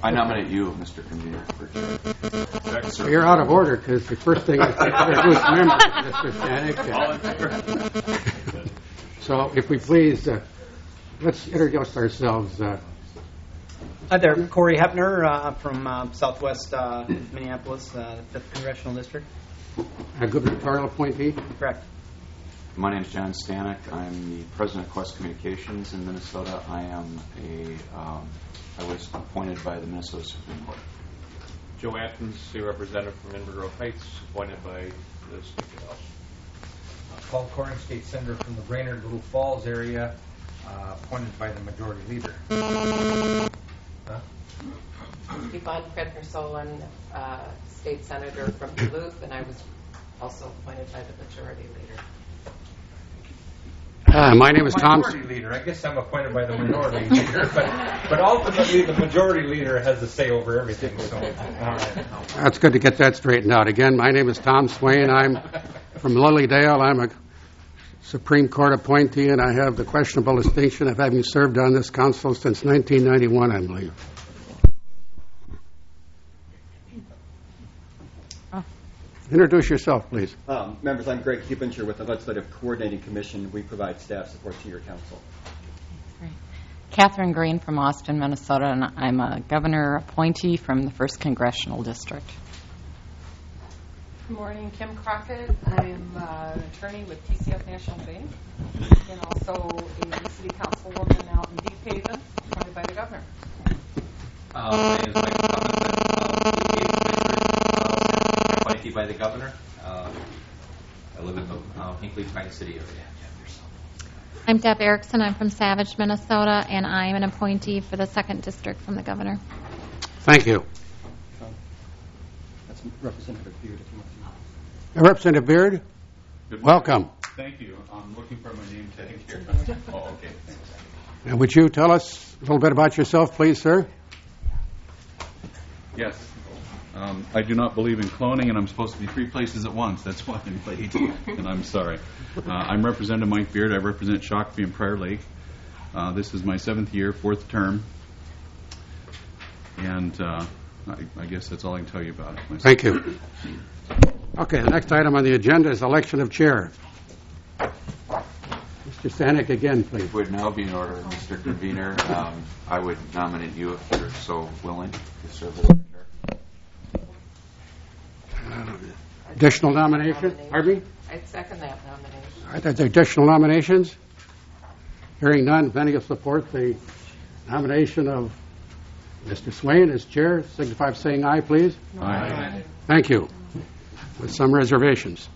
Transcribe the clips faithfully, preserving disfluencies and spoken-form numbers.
I nominate you, Mister Convener, for chair. You're out of order because the first thing is to introduce members, Mister Stanek. So, if we please, uh, let's introduce ourselves. Uh, Hi there, Corey Hepner uh, from uh, Southwest uh, Minneapolis, uh, fifth Congressional District. a gubernatorial appointee. Correct. My name is John Stanek. I'm the president of Quest Communications in Minnesota. I am a, um, I was appointed by the Minnesota Supreme Court. Joe Atkins, state representative from Inver Grove Heights, appointed by the State House. Uh, Paul Corrin, state senator from the Brainerd Little Falls area, uh, appointed by the majority leader. Huh? Yvonne Kretner-Solon, uh, state senator from Duluth, and I was also appointed by the majority leader. Uh, my name is Tom. Majority leader. I guess I'm appointed by the minority leader, but but ultimately the majority leader has the say over everything. So, all right. That's good to get that straightened out. Again, my name is Tom Swain. I'm from Lilydale. I'm a Supreme Court appointee, and I have the questionable distinction of having served on this council since nineteen ninety-one, I believe. Introduce yourself, please. Um, members, I'm Greg Hubinger with the Legislative Coordinating Commission. We provide staff support to your council. Great. Catherine Green from Austin, Minnesota, and I'm a governor appointee from the first Congressional District. Good morning, Kim Crockett. I am uh, an attorney with T C F National Bank and also a city councilwoman out in Deep Haven, appointed by the governor. Uh, my name is Mike Tomlinson, uh, appointee by the governor. Uh, I live in the uh, Hinkley Pine City area. I'm Deb Erickson. I'm from Savage, Minnesota, and I'm an appointee for the second district from the governor. Thank you. Um, that's Representative Beard, if you want to. Uh, Representative Beard, welcome. Thank you. I'm looking for my name tag here. Oh, okay. Thanks. And would you tell us a little bit about yourself, please, sir? Yes. Um, I do not believe in cloning, and I'm supposed to be three places at once. That's why I'm late, and I'm sorry. Uh, I'm Representative Mike Beard. I represent Shakopee and Prior Lake. Uh, this is my seventh year, fourth term, and uh, I, I guess that's all I can tell you about it. Myself. Thank you. Okay, the next item on the agenda is election of chair. Mister Stanek, again, please. Would now be in order, Mister Convener. Um, I would nominate you if you're so willing to serve as chair. Additional nomination? Pardon me? I'd second that nomination. All right, are there additional nominations? Hearing none, if any will support the nomination of Mister Swain as chair, signify by saying aye, please. Aye. Thank you. With some reservations.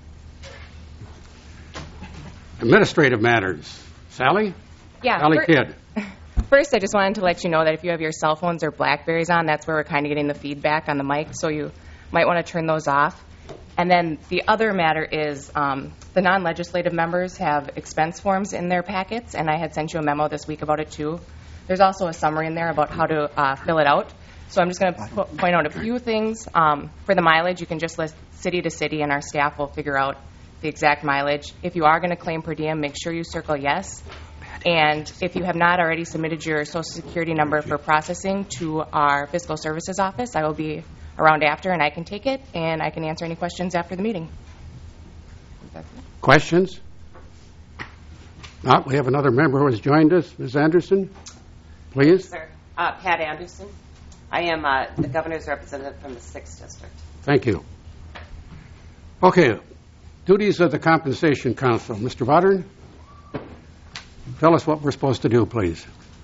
Administrative matters. Sally? Yeah. Sally for, Kidd. First, I just wanted to let you know that if you have your cell phones or Blackberries on, that's where we're kind of getting the feedback on the mic, so you might want to turn those off. And then the other matter is um, the non-legislative members have expense forms in their packets, and I had sent you a memo this week about it too. There's also a summary in there about how to uh, fill it out. So I'm just going to po- point out a few things. Um, for the mileage, you can just list city to city, and our staff will figure out the exact mileage. If you are going to claim per diem, make sure you circle yes. And if you have not already submitted your Social Security number for processing to our Fiscal Services Office, I will be around after, and I can take it, and I can answer any questions after the meeting. Questions? Not. We have another member who has joined us. Miz Anderson, please. Sir, uh, Pat Anderson. I am uh, the governor's representative from the sixth District. Thank you. Okay. Duties of the Compensation Council. Mister Vodern, tell us what we're supposed to do, please.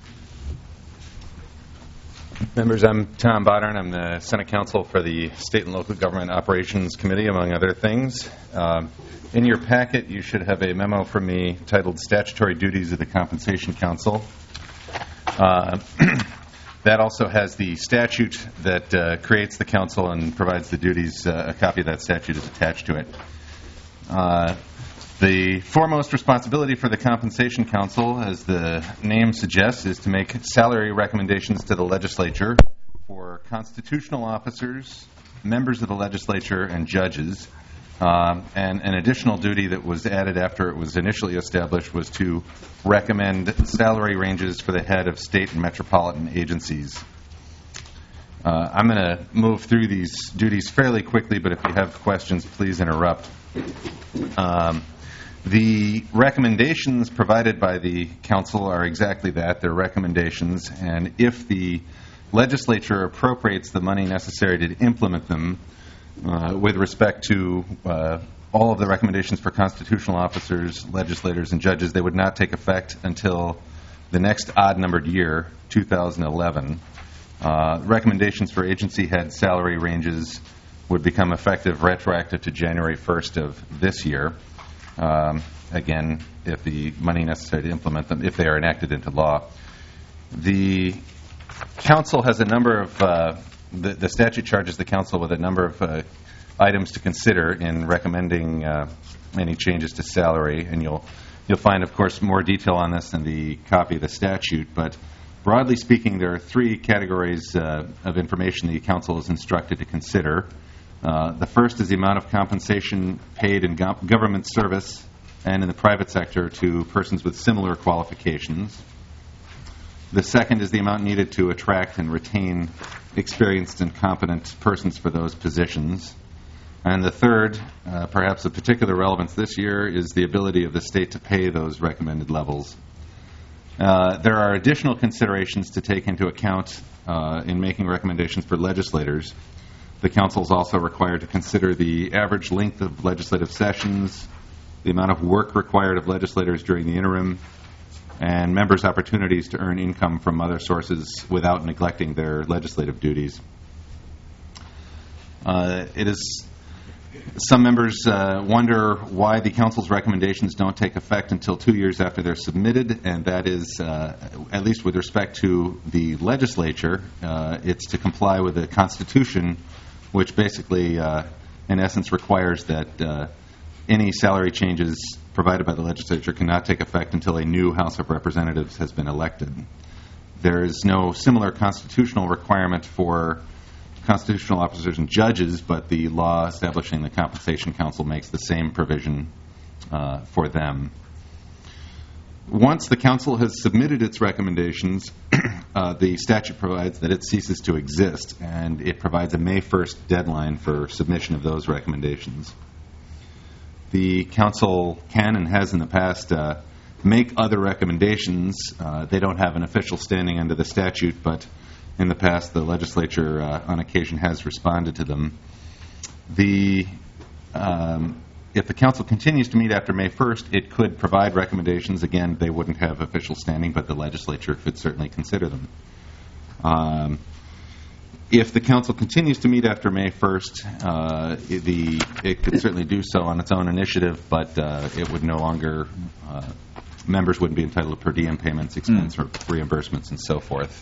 Members, I'm Tom Bodern. I'm the Senate Counsel for the State and Local Government Operations Committee, among other things. Um, in your packet, you should have a memo from me titled Statutory Duties of the Compensation Council. Uh, that also has the statute that uh, creates the council and provides the duties. Uh, a copy of that statute is attached to it. Uh, The foremost responsibility for the Compensation Council, as the name suggests, is to make salary recommendations to the legislature for constitutional officers, members of the legislature, and judges. Um, and an additional duty that was added after it was initially established was to recommend salary ranges for the head of state and metropolitan agencies. Uh, I'm going to move through these duties fairly quickly, but if you have questions, please interrupt. Um, the recommendations provided by the council are exactly that. They're recommendations, and if the legislature appropriates the money necessary to implement them, uh, with respect to uh, all of the recommendations for constitutional officers, legislators, and judges, they would not take effect until the next odd-numbered year, two thousand eleven. Uh, recommendations for agency head salary ranges would become effective retroactive to January first of this year. Um, again, if the money necessary to implement them, if they are enacted into law. The council has a number of, uh, the, the statute charges the council with a number of uh, items to consider in recommending uh, any changes to salary, and you'll you'll find, of course, more detail on this in the copy of the statute, but broadly speaking, there are three categories uh, of information the council is instructed to consider. Uh, the first is the amount of compensation paid in go- government service and in the private sector to persons with similar qualifications. The second is the amount needed to attract and retain experienced and competent persons for those positions. And the third, uh, perhaps of particular relevance this year, is the ability of the state to pay those recommended levels. Uh, there are additional considerations to take into account uh, in making recommendations for legislators. The council is also required to consider the average length of legislative sessions, the amount of work required of legislators during the interim, and members' opportunities to earn income from other sources without neglecting their legislative duties. Uh, it is Some members uh, wonder why the council's recommendations don't take effect until two years after they're submitted, and that is, uh, at least with respect to the legislature, uh, it's to comply with the Constitution, which basically, uh, in essence, requires that uh, any salary changes provided by the legislature cannot take effect until a new House of Representatives has been elected. There is no similar constitutional requirement for constitutional officers and judges, but the law establishing the Compensation Council makes the same provision uh, for them. Once the council has submitted its recommendations, uh, the statute provides that it ceases to exist, and it provides a May first deadline for submission of those recommendations. The council can and has in the past uh, make other recommendations. Uh, they don't have an official standing under the statute, but in the past, the legislature, uh, on occasion, has responded to them. The um, if the council continues to meet after May first, it could provide recommendations. Again, they wouldn't have official standing, but the legislature could certainly consider them. Um, if the council continues to meet after May first, uh, the it could certainly do so on its own initiative, but uh, it would no longer uh, members wouldn't be entitled to per diem payments, expense mm. reimbursements, and so forth.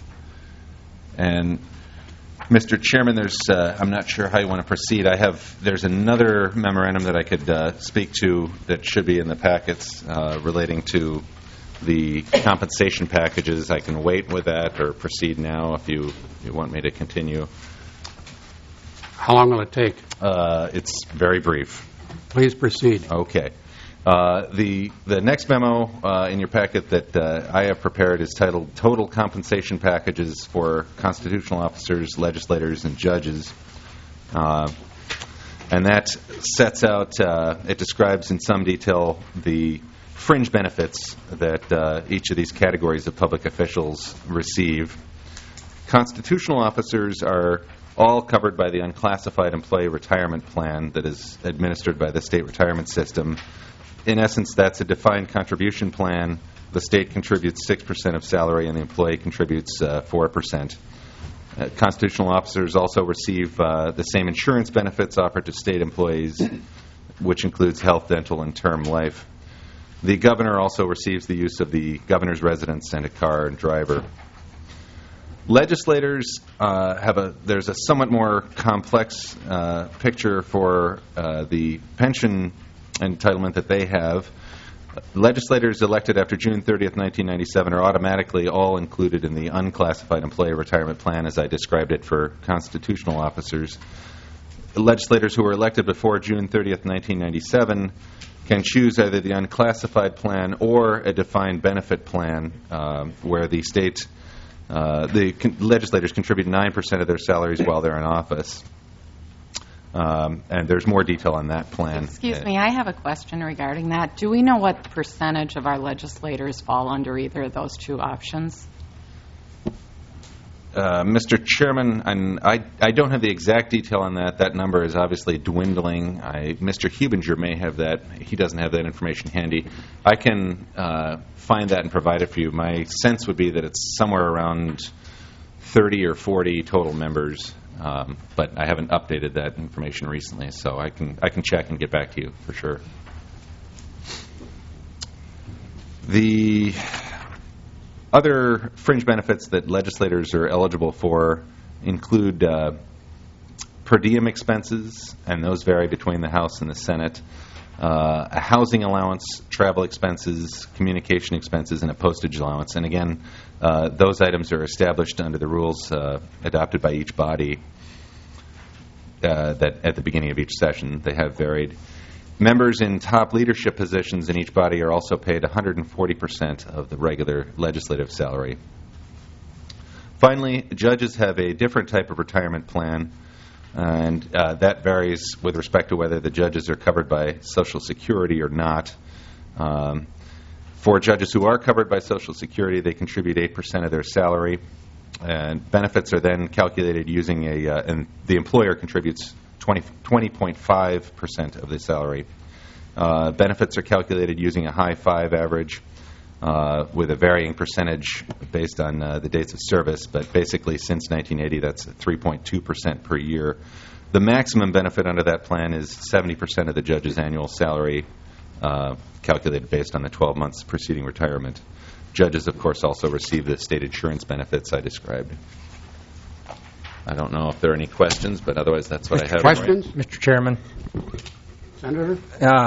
And Mister Chairman, there's uh, I'm not sure how you want to proceed. I have there's another memorandum that I could uh, speak to that should be in the packets uh, relating to the compensation packages. I can wait with that or proceed now if you, if you want me to continue. How long will it take? Uh, it's very brief. Please proceed. Okay. Uh, the the next memo uh, in your packet that uh, I have prepared is titled Total Compensation Packages for Constitutional Officers, Legislators, and Judges. Uh, and that sets out, uh, it describes in some detail the fringe benefits that uh, each of these categories of public officials receive. Constitutional officers are all covered by the unclassified employee retirement plan that is administered by the state retirement system. In essence, that's a defined contribution plan. The state contributes six percent of salary and the employee contributes uh, four percent. Uh, constitutional officers also receive uh, the same insurance benefits offered to state employees, which includes health, dental, and term life. The governor also receives the use of the governor's residence and a car and driver. Legislators uh, have a, there's a somewhat more complex uh, picture for uh, the pension entitlement that they have. Legislators elected after June thirtieth, nineteen ninety-seven are automatically all included in the unclassified employee retirement plan as I described it for constitutional officers. Legislators who were elected before June thirtieth, nineteen ninety-seven can choose either the unclassified plan or a defined benefit plan um, where the state Uh, the con- legislators contribute nine percent of their salaries while they're in office. Um, and there's more detail on that plan. Excuse me, I have a question regarding that. Do we know what percentage of our legislators fall under either of those two options? Uh, Mister Chairman, and I, I don't have the exact detail on that. That number is obviously dwindling. I, Mister Hubinger may have that. He doesn't have that information handy. I can uh, find that and provide it for you. My sense would be that it's somewhere around thirty or forty total members, um, but I haven't updated that information recently, so I can I can check and get back to you for sure. The other fringe benefits that legislators are eligible for include uh, per diem expenses, and those vary between the House and the Senate, uh, a housing allowance, travel expenses, communication expenses, and a postage allowance. And again, uh, those items are established under the rules uh, adopted by each body uh, that at the beginning of each session. They have varied. Members in top leadership positions in each body are also paid one hundred forty percent of the regular legislative salary. Finally, judges have a different type of retirement plan, and uh, that varies with respect to whether the judges are covered by Social Security or not. Um, for judges who are covered by Social Security, they contribute eight percent of their salary, and benefits are then calculated using a, uh, and the employer contributes twenty point five percent of the salary. Uh, benefits are calculated using a high five average uh, with a varying percentage based on uh, the dates of service, but basically since nineteen eighty that's three point two percent per year. The maximum benefit under that plan is seventy percent of the judge's annual salary, uh, calculated based on the twelve months preceding retirement. Judges, of course, also receive the state insurance benefits I described. I don't know if there are any questions, but otherwise that's what Mister I have. Questions? Mister Chairman. Senator? Uh,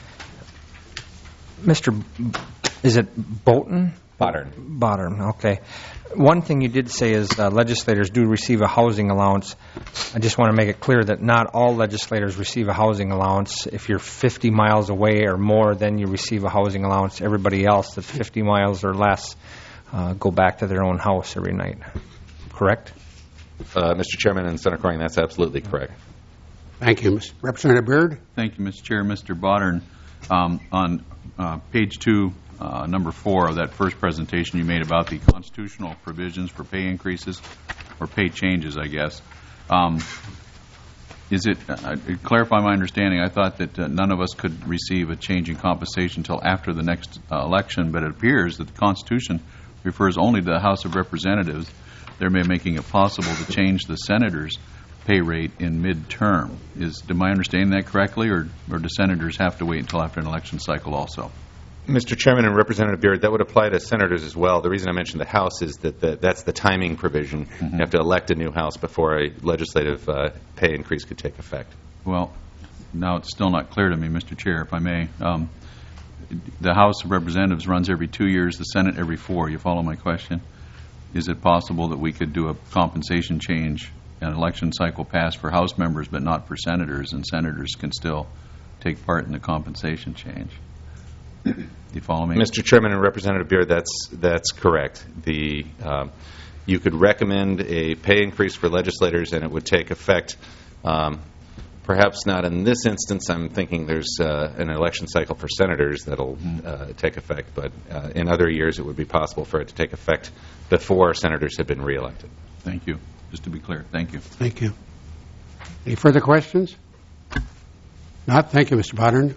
Mister B- is it Bolton? Bodern. Bodern, okay. One thing you did say is uh, legislators do receive a housing allowance. I just want to make it clear that not all legislators receive a housing allowance. If you're fifty miles away or more, then you receive a housing allowance. Everybody else that's fifty miles or less uh, go back to their own house every night. Correct? Uh, Mister Chairman and Senator Corning, that's absolutely correct. Thank you. Mister Representative Byrd? Thank you, Mister Chair. Mister Bodern, um, on uh, page two, uh, number four of that first presentation you made about the constitutional provisions for pay increases, or pay changes, I guess. Um, is it, uh, clarify my understanding, I thought that uh, none of us could receive a change in compensation until after the next uh, election, but it appears that the Constitution refers only to the House of Representatives. They're making it possible to change the senator's pay rate in mid-term. Is, am I understanding that correctly, or, or do senators have to wait until after an election cycle also? Mister Chairman and Representative Beard, that would apply to senators as well. The reason I mentioned the House is that the, that's the timing provision. Mm-hmm. You have to elect a new House before a legislative uh, pay increase could take effect. Well, now it's still not clear to me, Mister Chair, if I may. Um, the House of Representatives runs every two years, the Senate every four. You follow my question? Is it possible that we could do a compensation change, an election cycle pass for House members but not for senators, and senators can still take part in the compensation change? Do you follow me? Mister Chairman and Representative Beard, that's that's correct. The um, you could recommend a pay increase for legislators, and it would take effect. Um, perhaps not in this instance. I'm thinking there's uh, an election cycle for senators that'll uh, take effect, but uh, in other years it would be possible for it to take effect before senators have been reelected. Thank you. Just to be clear, thank you. Thank you. Any further questions? Not? Thank you, Mister Bodern.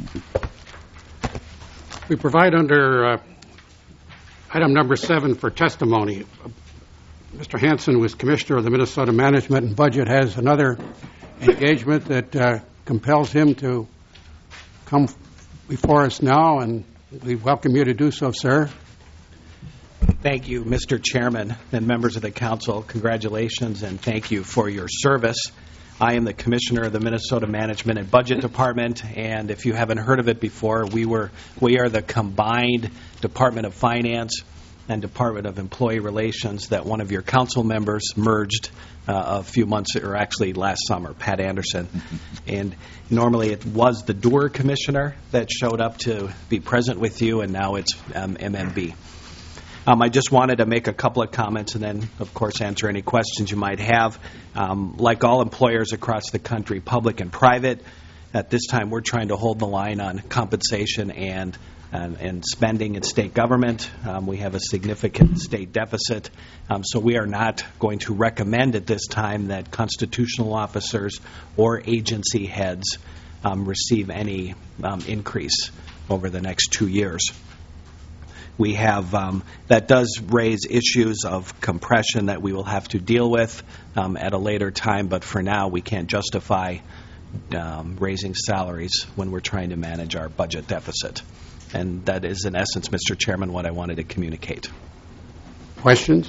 We provide under uh, item number seven for testimony. Mister Hanson was Commissioner of the Minnesota Management and Budget, has another engagement that uh, compels him to come before us now, and we welcome you to do so, sir. Thank you, Mister Chairman and members of the Council. Congratulations and thank you for your service. I am the Commissioner of the Minnesota Management and Budget Department, and if you haven't heard of it before, we were we are the combined Department of Finance and Department of Employee Relations that one of your council members merged uh, a few months, or actually last summer, Pat Anderson. And normally it was the D O E R Commissioner that showed up to be present with you, and now it's um, M M B. Um, I just wanted to make a couple of comments and then, of course, answer any questions you might have. Um, like all employers across the country, public and private, at this time we're trying to hold the line on compensation and and, and spending in state government. Um, we have a significant state deficit, um, so we are not going to recommend at this time that constitutional officers or agency heads um, receive any um, increase over the next two years. We have, um, that does raise issues of compression that we will have to deal with um, at a later time, but for now we can't justify um, raising salaries when we're trying to manage our budget deficit. And that is, in essence, Mister Chairman, what I wanted to communicate. Questions?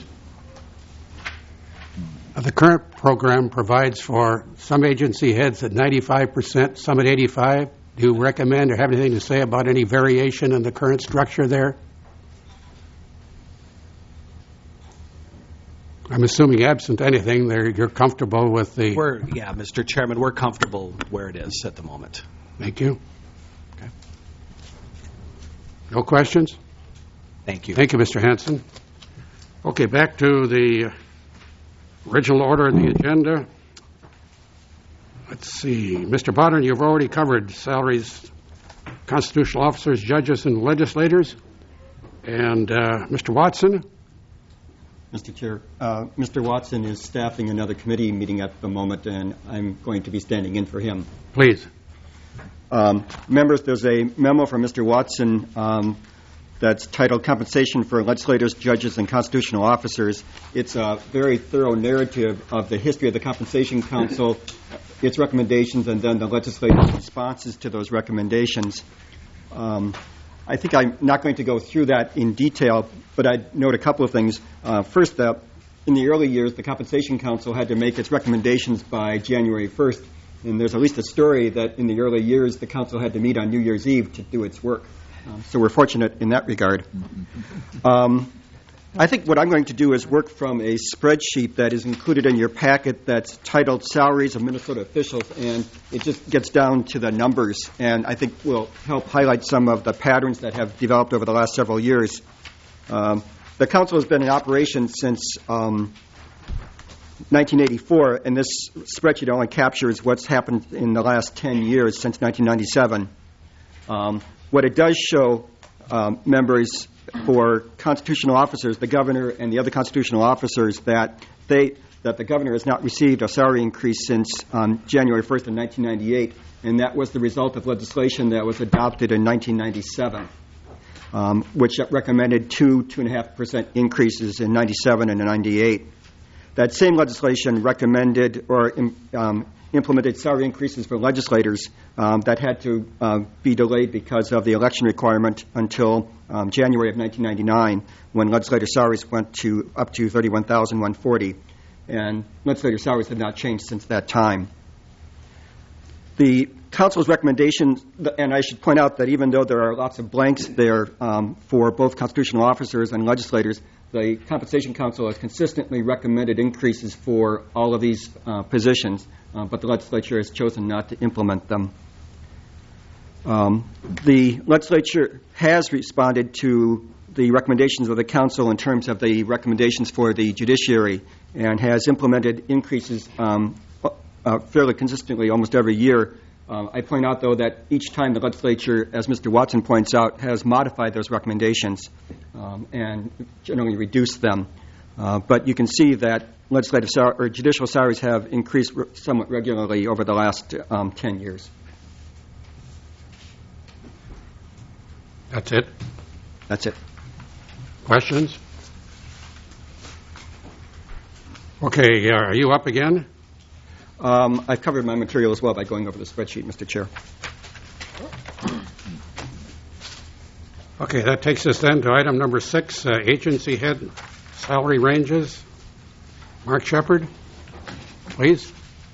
Uh, The current program provides for some agency heads at ninety-five percent, some at eighty-five. Do you recommend or have anything to say about any variation in the current structure there? I'm assuming absent anything, there you're comfortable with the... We're, yeah, Mister Chairman, we're comfortable where it is at the moment. Thank you. Okay. No questions? Thank you. Thank you, Mister Hanson. Okay, back to the original order of the agenda. Let's see. Mister Bodden, you've already covered salaries, constitutional officers, judges, and legislators. And uh, Mister Watson? Mister Chair, uh, Mister Watson is staffing another committee meeting at the moment, and I'm going to be standing in for him. Please. Um, members, there's a memo from Mister Watson um, that's titled Compensation for Legislators, Judges, and Constitutional Officers. It's a very thorough narrative of the history of the Compensation Council, its recommendations, and then the legislative responses to those recommendations. Um, I think I'm not going to go through that in detail, but I'd note a couple of things. Uh, first, uh, in the early years, the Compensation Council had to make its recommendations by January first, and there's at least a story that in the early years, the Council had to meet on New Year's Eve to do its work. Um, so we're fortunate in that regard. Um, I think what I'm going to do is work from a spreadsheet that is included in your packet that's titled Salaries of Minnesota Officials, and it just gets down to the numbers, and I think will help highlight some of the patterns that have developed over the last several years. Um, the Council has been in operation since um, nineteen eighty-four, and this spreadsheet only captures what's happened in the last ten years since nineteen ninety-seven. Um, what it does show, um, members, for constitutional officers, the governor and the other constitutional officers, that they that the governor has not received a salary increase since um, January first of nineteen ninety-eight, and that was the result of legislation that was adopted in nineteen ninety-seven, um, which recommended two, two and a half percent increases in ninety-seven and ninety-eight. That same legislation recommended or um, implemented salary increases for legislators um, that had to uh, be delayed because of the election requirement until um, January of nineteen ninety-nine, when legislator salaries went to up to thirty-one thousand one hundred forty, and legislator salaries have not changed since that time. The Council's recommendations, and I should point out that even though there are lots of blanks there um, for both constitutional officers and legislators, the Compensation Council has consistently recommended increases for all of these uh, positions, uh, but the legislature has chosen not to implement them. Um, the legislature has responded to the recommendations of the Council in terms of the recommendations for the judiciary, and has implemented increases um, uh, fairly consistently almost every year. Uh, I point out, though, that each time the legislature, as Mister Watson points out, has modified those recommendations um, and generally reduced them. Uh, but you can see that legislative sal- or judicial salaries have increased re- somewhat regularly over the last um, ten years. That's it? That's it. Questions? Okay, uh, are you up again? Um, I've covered my material as well by going over the spreadsheet, Mister Chair. Okay, that takes us then to item number six, uh, agency head salary ranges. Mark Shepard, please.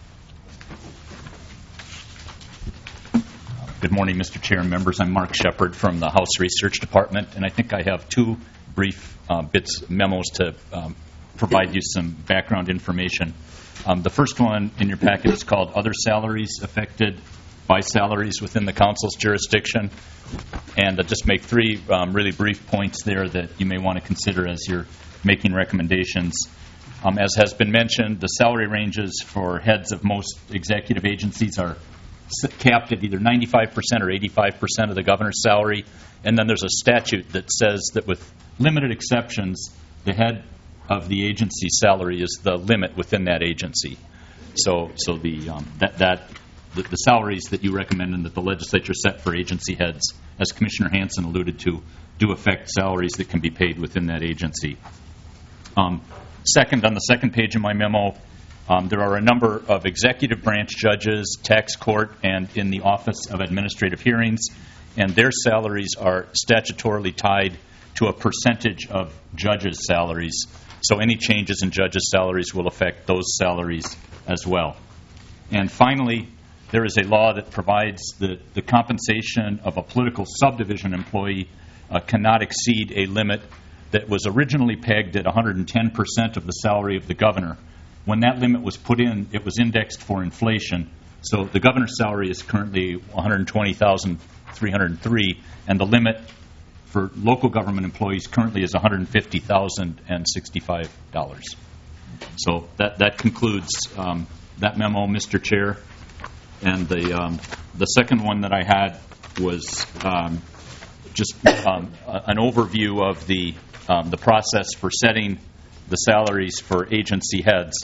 Good morning, Mister Chair and members. I'm Mark Shepard from the House Research Department, and I think I have two brief uh, bits, memos to um, provide you some background information. Um, the first one in your packet is called Other Salaries Affected by salaries within the council's jurisdiction. And I'll just make three um, really brief points there that you may want to consider as you're making recommendations. Um, as has been mentioned, the salary ranges for heads of most executive agencies are capped at either ninety-five percent or eighty-five percent of the governor's salary. And then there's a statute that says that with limited exceptions, the head of the agency's salary is the limit within that agency. So, so the um, that that the, the salaries that you recommend and that the legislature set for agency heads, as Commissioner Hanson alluded to, do affect salaries that can be paid within that agency. Um, second, on the second page of my memo, um, there are a number of executive branch judges, tax court, and in the Office of Administrative Hearings, and their salaries are statutorily tied to a percentage of judges' salaries. So any changes in judges' salaries will affect those salaries as well. And finally, there is a law that provides that the compensation of a political subdivision employee uh, cannot exceed a limit that was originally pegged at one hundred ten percent of the salary of the governor. When that limit was put in, it was indexed for inflation. So the governor's salary is currently one hundred twenty thousand three hundred three, and the limit for local government employees currently is one hundred fifty thousand sixty-five dollars. So that, that concludes um, that memo, Mister Chair. And the um, the second one that I had was um, just um, an overview of the um, the process for setting the salaries for agency heads.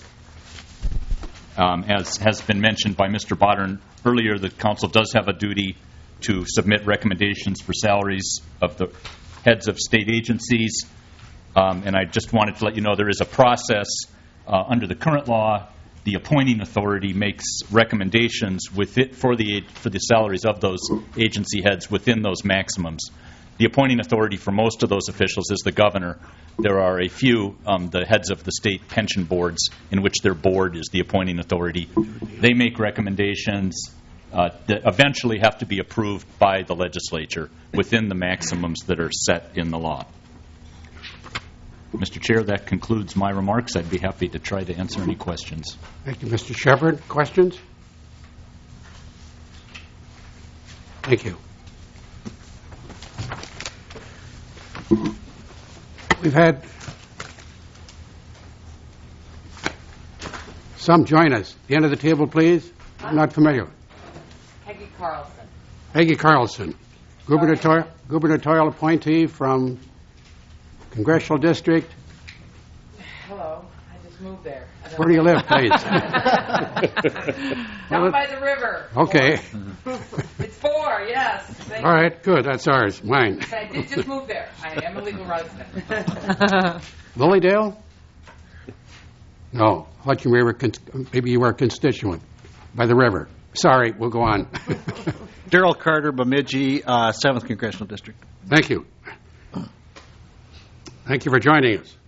Um, as has been mentioned by Mister Bodern earlier, the council does have a duty to submit recommendations for salaries of the heads of state agencies. Um, and I just wanted to let you know there is a process uh, under the current law. The appointing authority makes recommendations with it for the for the salaries of those agency heads within those maximums. The appointing authority for most of those officials is the governor. There are a few, um, the heads of the state pension boards, in which their board is the appointing authority. They make recommendations uh, that eventually have to be approved by the legislature within the maximums that are set in the law. Mister Chair, that concludes my remarks. I'd be happy to try to answer any questions. Thank you, Mister Shepard. Questions? Thank you. We've had some join us. The end of the table, please. I'm not familiar. Peggy Carlson. Peggy Carlson, gubernatorial, gubernatorial appointee from Congressional District. Hello. I just moved there. Where do you live, please? Down by the river. Okay. It's four, yes. Thank All right, good. That's ours. Mine. I did just move there. I am a legal resident. Lilydale? No. Thought you were, maybe you were a constituent by the river. Sorry, we'll go on. Daryl Carter, Bemidji, uh, seventh Congressional District. Thank you. Thank you for joining us.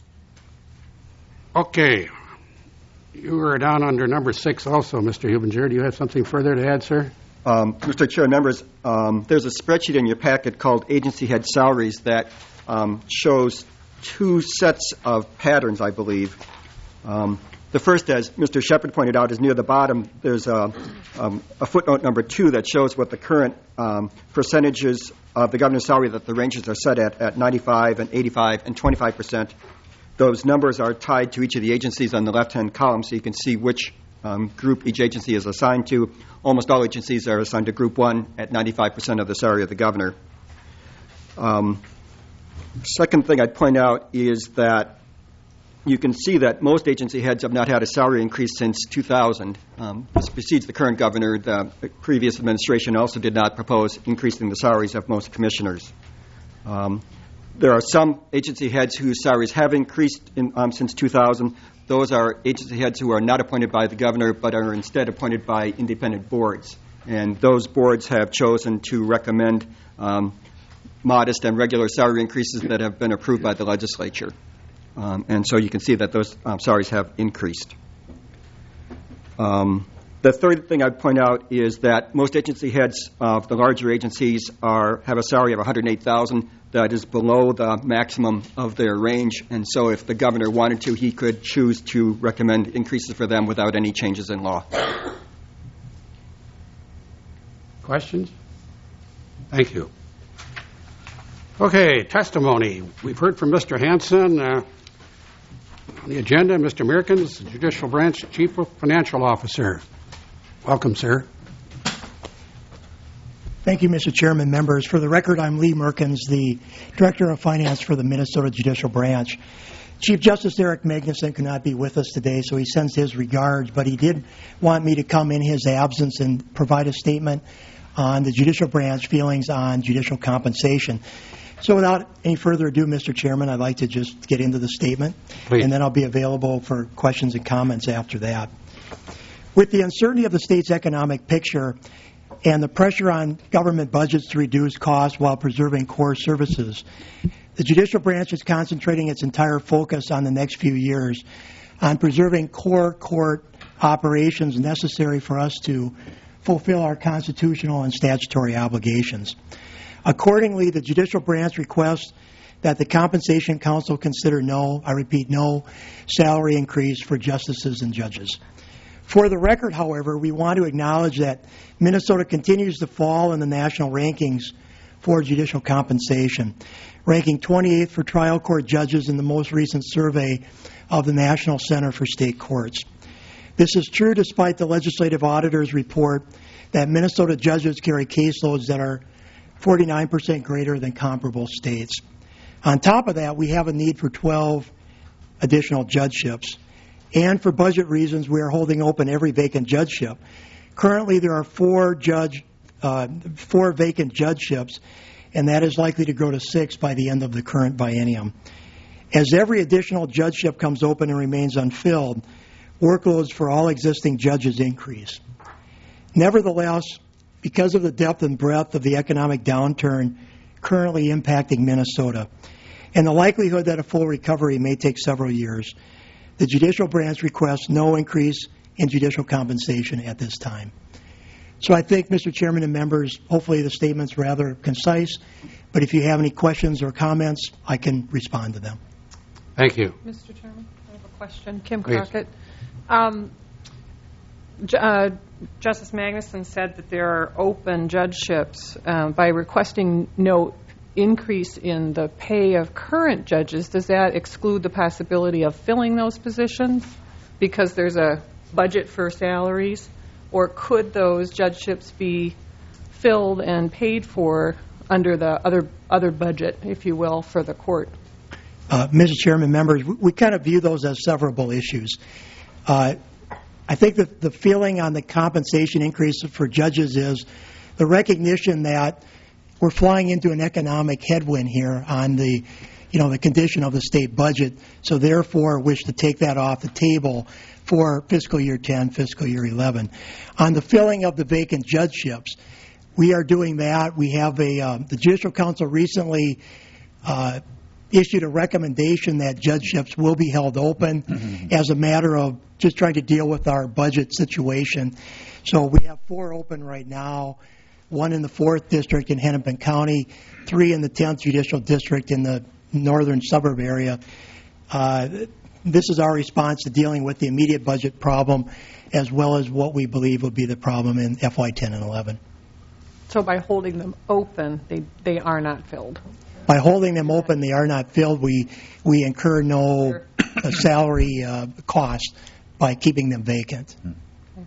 Okay. You are down under number six also, Mister Hubinger. Do you have something further to add, sir? Um, Mister Chair, members, um, there's a spreadsheet in your packet called Agency Head Salaries that um, shows two sets of patterns, I believe. Um, the first, as Mister Shepard pointed out, is near the bottom. There's a, um, a footnote number two that shows what the current um, percentages of the governor's salary that the ranges are set at, at ninety-five and eighty-five and twenty-five percent. Those numbers are tied to each of the agencies on the left-hand column, so you can see which um, group each agency is assigned to. Almost all agencies are assigned to Group one at ninety-five percent of the salary of the governor. Um, second thing I'd point out is that you can see that most agency heads have not had a salary increase since two thousand. Um, this precedes the current governor. The previous administration also did not propose increasing the salaries of most commissioners. Um, There are some agency heads whose salaries have increased in, um, since two thousand. Those are agency heads who are not appointed by the governor but are instead appointed by independent boards. And those boards have chosen to recommend um, modest and regular salary increases that have been approved by the legislature. Um, and so you can see that those um, salaries have increased. Um, the third thing I'd point out is that most agency heads of the larger agencies are have a salary of one hundred eight thousand dollars. That is below the maximum of their range, and so if the governor wanted to, he could choose to recommend increases for them without any changes in law. questions? Thank you. Okay, testimony. We've heard from Mister Hanson. Uh, on the agenda, Mister Merkins, Judicial Branch Chief Financial Officer. Welcome, sir. Thank you, Mister Chairman, members. For the record, I'm Lee Merkins, the Director of Finance for the Minnesota Judicial Branch. Chief Justice Eric Magnuson could not be with us today, so he sends his regards, but he did want me to come in his absence and provide a statement on the Judicial Branch feelings on judicial compensation. So without any further ado, Mister Chairman, I'd like to just get into the statement, Please. And then I'll be available for questions and comments after that. With the uncertainty of the state's economic picture and the pressure on government budgets to reduce costs while preserving core services, the Judicial Branch is concentrating its entire focus on the next few years on preserving core court operations necessary for us to fulfill our constitutional and statutory obligations. Accordingly, the Judicial Branch requests that the Compensation Council consider no, I repeat, no salary increase for justices and judges. For the record, however, we want to acknowledge that Minnesota continues to fall in the national rankings for judicial compensation, ranking twenty-eighth for trial court judges in the most recent survey of the National Center for State Courts. This is true despite the legislative auditor's report that Minnesota judges carry caseloads that are forty-nine percent greater than comparable states. On top of that, we have a need for twelve additional judgeships. And for budget reasons, we are holding open every vacant judgeship. Currently, there are four judge, uh, four vacant judgeships, and that is likely to grow to six by the end of the current biennium. As every additional judgeship comes open and remains unfilled, workloads for all existing judges increase. Nevertheless, because of the depth and breadth of the economic downturn currently impacting Minnesota, and the likelihood that a full recovery may take several years, the Judicial Branch requests no increase in judicial compensation at this time. So I think, Mister Chairman and members, hopefully the statement's rather concise, but if you have any questions or comments, I can respond to them. Thank you. Mister Chairman, I have a question. Kim Please. Crockett. Um, J- uh, Justice Magnuson said that there are open judgeships. Uh, by requesting no increase in the pay of current judges, does that exclude the possibility of filling those positions because there's a budget for salaries? Or could those judgeships be filled and paid for under the other other budget, if you will, for the court? Uh, Mister Chairman, members, we, we kind of view those as severable issues. Uh, I think that the feeling on the compensation increase for judges is the recognition that we're flying into an economic headwind here on the, you know, the condition of the state budget, so therefore wish to take that off the table for fiscal year ten, fiscal year eleven. On the filling of the vacant judgeships, we are doing that. We have a, um, the Judicial Council recently uh, issued a recommendation that judgeships will be held open mm-hmm. as a matter of just trying to deal with our budget situation. So we have four open right now, one in the fourth District in Hennepin County, three in the tenth Judicial District in the northern suburb area. Uh, this is our response to dealing with the immediate budget problem as well as what we believe will be the problem in F Y ten and eleven. So by holding them open, they, they are not filled? By holding them open, they are not filled. We we incur no sure. uh, salary uh, cost by keeping them vacant. Okay.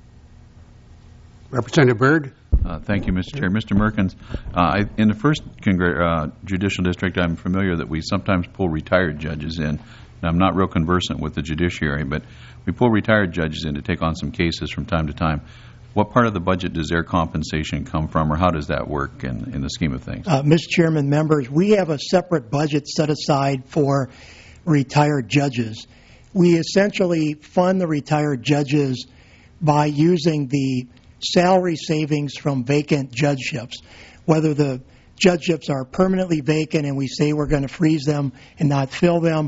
Representative Byrd. Uh, thank you, Mister Chair. Mister Merkins, uh, I, in the first Congre- uh, Judicial District, I'm familiar that we sometimes pull retired judges in. Now, I'm not real conversant with the judiciary, but we pull retired judges in to take on some cases from time to time. What part of the budget does their compensation come from, or how does that work in, in the scheme of things? Uh, Mister Chairman, members, we have a separate budget set aside for retired judges. We essentially fund the retired judges by using the salary savings from vacant judgeships, whether the judgeships are permanently vacant and we say we're going to freeze them and not fill them,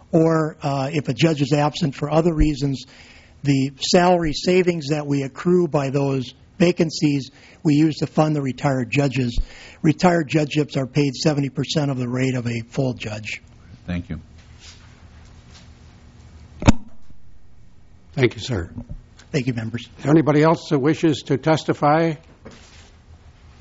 or uh, if a judge is absent for other reasons, the salary savings that we accrue by those vacancies we use to fund the retired judges. Retired judgeships are paid seventy percent of the rate of a full judge. Thank you. Thank you, sir. Thank you, members. Is there anybody else that wishes to testify?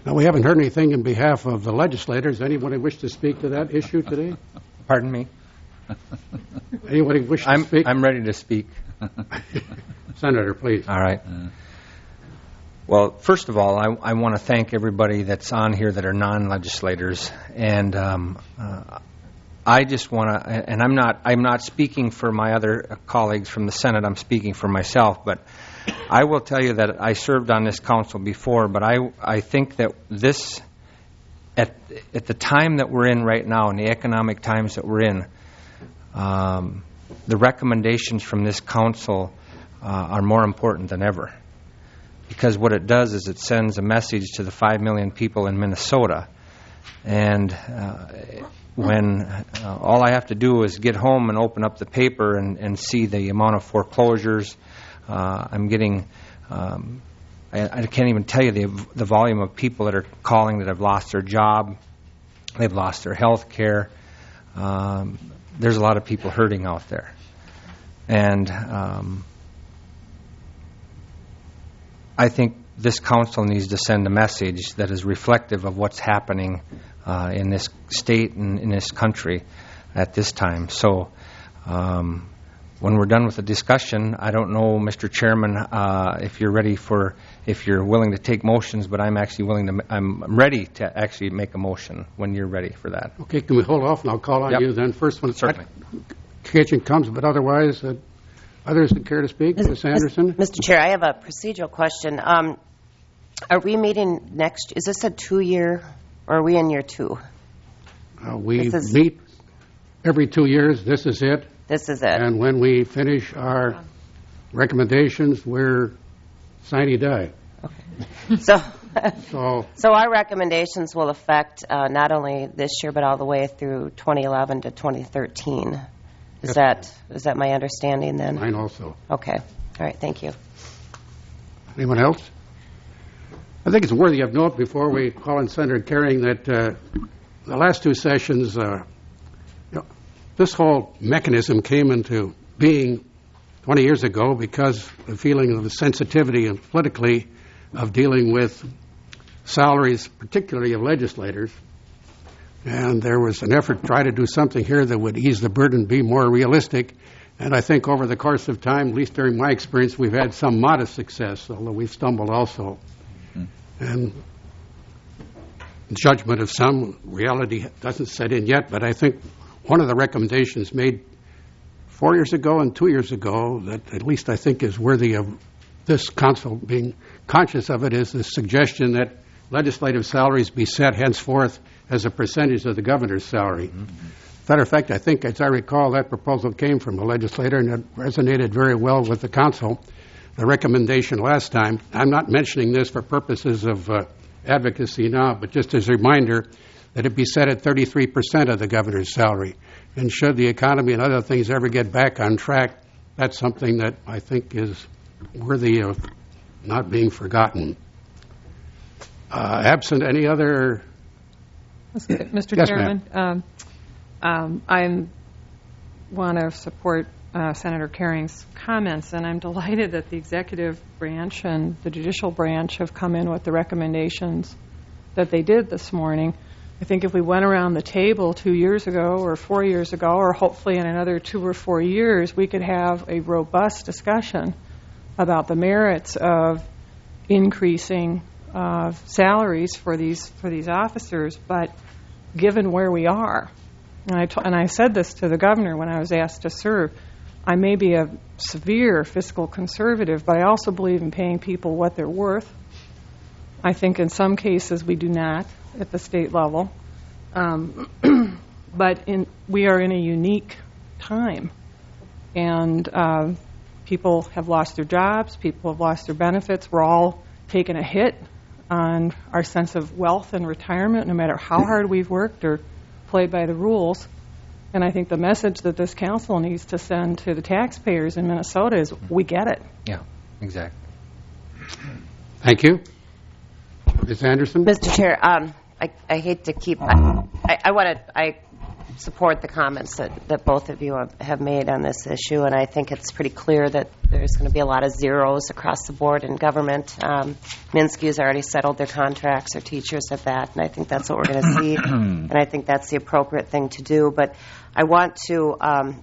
Now, we haven't heard anything in behalf of the legislators. Anybody wish to speak to that issue today? Pardon me? Anybody wish to I'm, speak? I'm ready to speak. Senator, please. All right. Well, first of all, I, I want to thank everybody that's on here that are non-legislators, and um, uh, I just want to. And I'm not. I'm not speaking for my other colleagues from the Senate. I'm speaking for myself. But I will tell you that I served on this council before. But I I think that this at at the time that we're in right now, in the economic times that we're in, um, the recommendations from this council uh, are more important than ever. Because what it does is it sends a message to the five million people in Minnesota. And uh, when uh, all I have to do is get home and open up the paper and, and see the amount of foreclosures, uh, I'm getting, um, I, I can't even tell you the, the volume of people that are calling that have lost their job, they've lost their health care. Um, there's a lot of people hurting out there. And um, I think this council needs to send a message that is reflective of what's happening uh, in this state and in this country at this time. So um, when we're done with the discussion, I don't know, Mister Chairman, uh, if you're ready for, if you're willing to take motions, but I'm actually willing to, I'm ready to actually make a motion when you're ready for that. Okay, can we hold off and I'll call on Yep. you then? First one, Certainly. occasion comes, but otherwise, uh, others that care to speak? Miz Anderson? Mister Chair, I have a procedural question. Um, are we meeting next, is this a two-year, or are we in year two? Uh, we This is- meet every two years. This is it. This is it. And when we finish our recommendations, we're sine die. So, So, so our recommendations will affect uh, not only this year, but all the way through twenty eleven to twenty thirteen. Is Yes. that, is that my understanding then? mine also. Okay. All right, thank you. Anyone else? I think it's worthy of note before we call in Senator Kerring that uh, the last two sessions, uh, you know, this whole mechanism came into being twenty years ago because the feeling of the sensitivity and politically of dealing with salaries, particularly of legislators. And there was an effort to try to do something here that would ease the burden, be more realistic. And I think over the course of time, at least during my experience, we've had some modest success, although we've stumbled also. Mm. And in judgment of some, reality doesn't set in yet, but I think one of the recommendations made four years ago and two years ago that at least I think is worthy of this council being conscious of it is the suggestion that legislative salaries be set henceforth as a percentage of the governor's salary. Mm-hmm. Matter of fact, I think, as I recall, that proposal came from a legislator and it resonated very well with the council. The recommendation last time, I'm not mentioning this for purposes of uh, advocacy now, but just as a reminder that it be set at thirty-three percent of the governor's salary. And should the economy and other things ever get back on track, that's something that I think is worthy of not being forgotten. Uh, absent any other... Mister Yes, Chairman, um, um, I want to support uh, Senator Kerring's comments, and I'm delighted that the executive branch and the judicial branch have come in with the recommendations that they did this morning. I think if we went around the table two years ago or four years ago, or hopefully in another two or four years, we could have a robust discussion about the merits of increasing uh, salaries for these for these officers. But given where we are, and I, t- and I said this to the governor when I was asked to serve, I may be a severe fiscal conservative, but I also believe in paying people what they're worth. I think in some cases we do not at the state level. Um, but in, we are in a unique time. And uh, people have lost their jobs, people have lost their benefits. We're all taking a hit on our sense of wealth and retirement, no matter how hard we've worked or played by the rules. And I think the message that this council needs to send to the taxpayers in Minnesota is, we get it. Yeah, exactly. Thank you. Miz Anderson? Mister Chair, um, I, I hate to keep, I, I want to, I support the comments that, that both of you have, have made on this issue, and I think it's pretty clear that there's going to be a lot of zeros across the board in government. Um, Minsky has already settled their contracts, their teachers have that, and I think that's what we're going to see, and I think that's the appropriate thing to do. But I want to, um,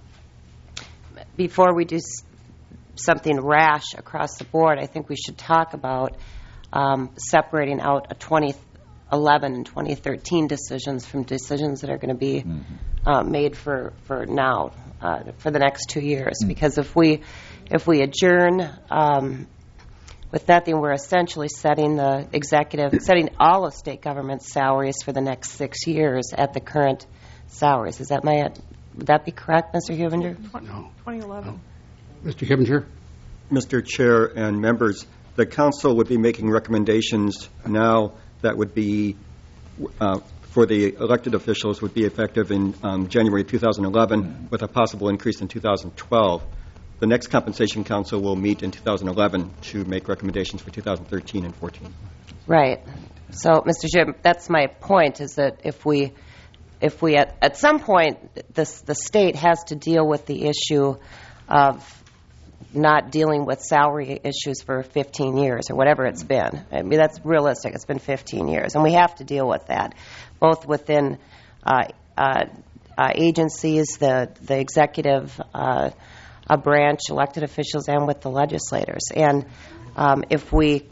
before we do s- something rash across the board, I think we should talk about um, separating out a twenty eleven and twenty thirteen decisions from decisions that are going to be mm-hmm. uh, made for for now, uh, for the next two years. Mm-hmm. Because if we if we adjourn um, with that, then we're essentially setting the executive, setting all of state government salaries for the next six years at the current salaries. Is that my would that be correct, Mister Hubinger? No. twenty eleven. No. Mister Hubinger? Mister Chair and members, the council would be making recommendations now that would be, uh, for the elected officials, would be effective in um, January two thousand eleven with a possible increase in two thousand twelve. The next Compensation Council will meet in two thousand eleven to make recommendations for two thousand thirteen and fourteen. Right. So, Mister Jim, that's my point, is that if we, if we at, at some point, this, the state has to deal with the issue of not dealing with salary issues for fifteen years or whatever it's been. I mean, that's realistic. It's been fifteen years. And we have to deal with that, both within uh, uh, uh, agencies, the, the executive uh, uh, branch, elected officials, and with the legislators. And um, if we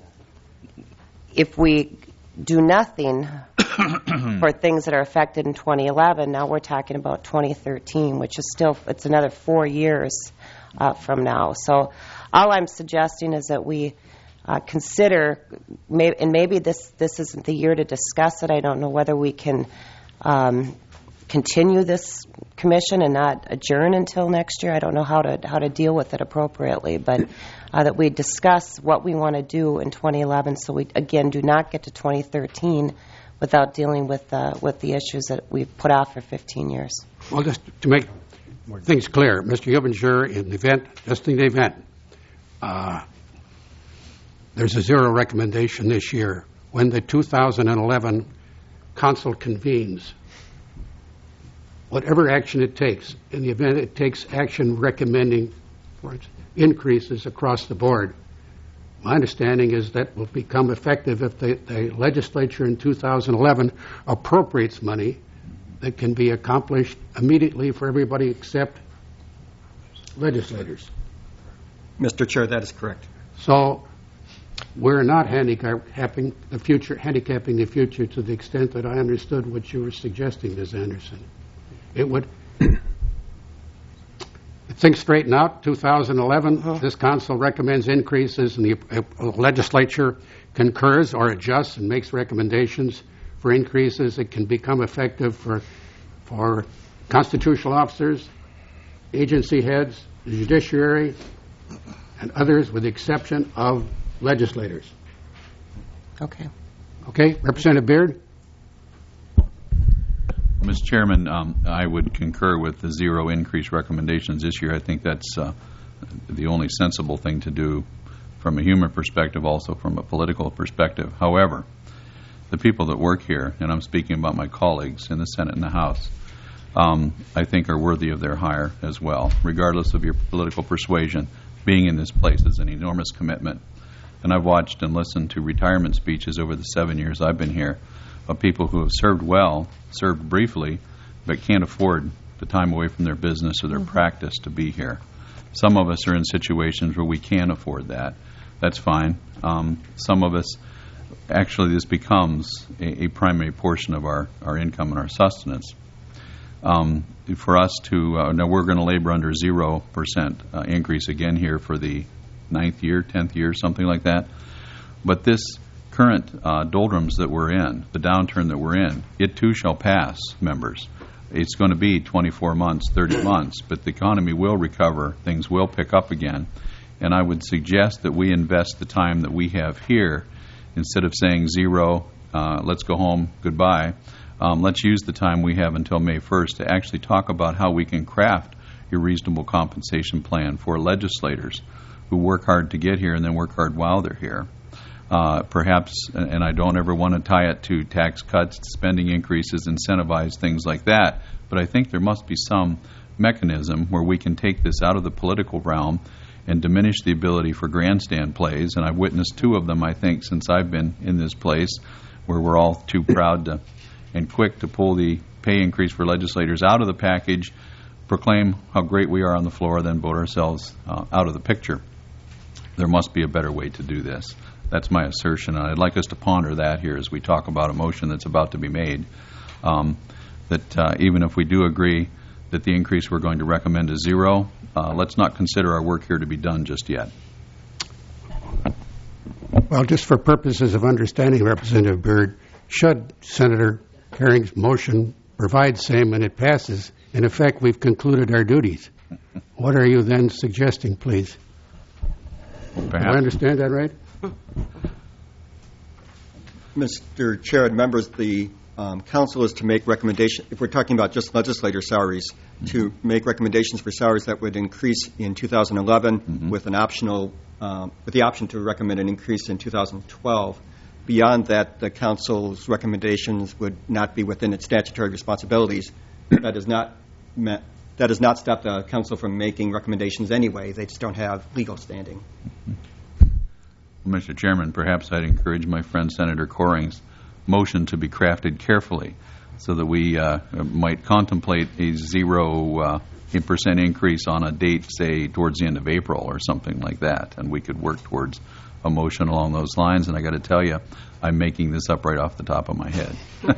if we do nothing for things that are affected in twenty eleven, now we're talking about twenty thirteen, which is still, it's another four years Uh, from now. So all I'm suggesting is that we uh, consider, may, and maybe this, this isn't the year to discuss it. I don't know whether we can um, continue this commission and not adjourn until next year. I don't know how to how to deal with it appropriately, but uh, that we discuss what we want to do in twenty eleven so we, again, do not get to twenty thirteen without dealing with, uh, with the issues that we've put off for fifteen years. Well, just to make things clear, Mister Hubinger, in the event, just in the event, uh, there's a zero recommendation this year. When the two thousand eleven council convenes, whatever action it takes, in the event it takes action recommending for increases across the board, my understanding is that will become effective if the, the legislature in two thousand eleven appropriates money that can be accomplished immediately for everybody except legislators. Mister Chair, that is correct. So we're not handicapping the future, handicapping the future to the extent that I understood what you were suggesting, Miz Anderson. It would, if things straighten out, two thousand eleven, uh-huh. This council recommends increases and the uh, legislature concurs or adjusts and makes recommendations for increases. It can become effective for for constitutional officers, agency heads, the judiciary, and others, with the exception of legislators. Okay. Okay, Representative Beard? Mister Chairman, um, I would concur with the zero increase recommendations this year. I think that's uh, the only sensible thing to do from a human perspective, also from a political perspective. However, the people that work here, and I'm speaking about my colleagues in the Senate and the House, um, I think are worthy of their hire as well, regardless of your political persuasion. Being in this place is an enormous commitment. And I've watched and listened to retirement speeches over the seven years I've been here of people who have served well, served briefly, but can't afford the time away from their business or their mm-hmm. practice to be here. Some of us are in situations where we can afford that. That's fine. Um, some of us, actually, this becomes a, a primary portion of our, our income and our sustenance. Um, for us to, uh, now we're going to labor under zero percent uh, increase again here for the ninth year, tenth year, something like that. But this current uh, doldrums that we're in, the downturn that we're in, it too shall pass, members. It's going to be twenty-four months, thirty months, but the economy will recover. Things will pick up again. And I would suggest that we invest the time that we have here, instead of saying zero, uh, let's go home, goodbye. Um, let's use the time we have until May first to actually talk about how we can craft a reasonable compensation plan for legislators who work hard to get here and then work hard while they're here. Uh, perhaps, and I don't ever want to tie it to tax cuts, spending increases, incentivize things like that, but I think there must be some mechanism where we can take this out of the political realm and diminish the ability for grandstand plays. And I've witnessed two of them, I think, since I've been in this place, where we're all too proud to and quick to pull the pay increase for legislators out of the package, proclaim how great we are on the floor, then vote ourselves uh, out of the picture. There must be a better way to do this. That's my assertion, and I'd like us to ponder that here as we talk about a motion that's about to be made. Um, that uh, even if we do agree that the increase we're going to recommend is zero, uh, let's not consider our work here to be done just yet. Well, just for purposes of understanding, Representative Byrd, should Senator Kering's motion provide same and it passes, in effect, we've concluded our duties. What are you then suggesting, please? Perhaps. Do I understand that right? Mister Chair and members, the um, council is to make recommendations, if we're talking about just legislator salaries, mm-hmm. to make recommendations for salaries that would increase in two thousand eleven mm-hmm. with an optional, um, with the option to recommend an increase in two thousand twelve. Beyond that, the council's recommendations would not be within its statutory responsibilities. That does not met, that does not stop the council from making recommendations anyway. They just don't have legal standing. Mm-hmm. Well, Mister Chairman, perhaps I'd encourage my friend Senator Coring's motion to be crafted carefully so that we uh, might contemplate a zero uh, percent increase on a date, say, towards the end of April or something like that, and we could work towards a motion along those lines. And I got to tell you, I'm making this up right off the top of my head.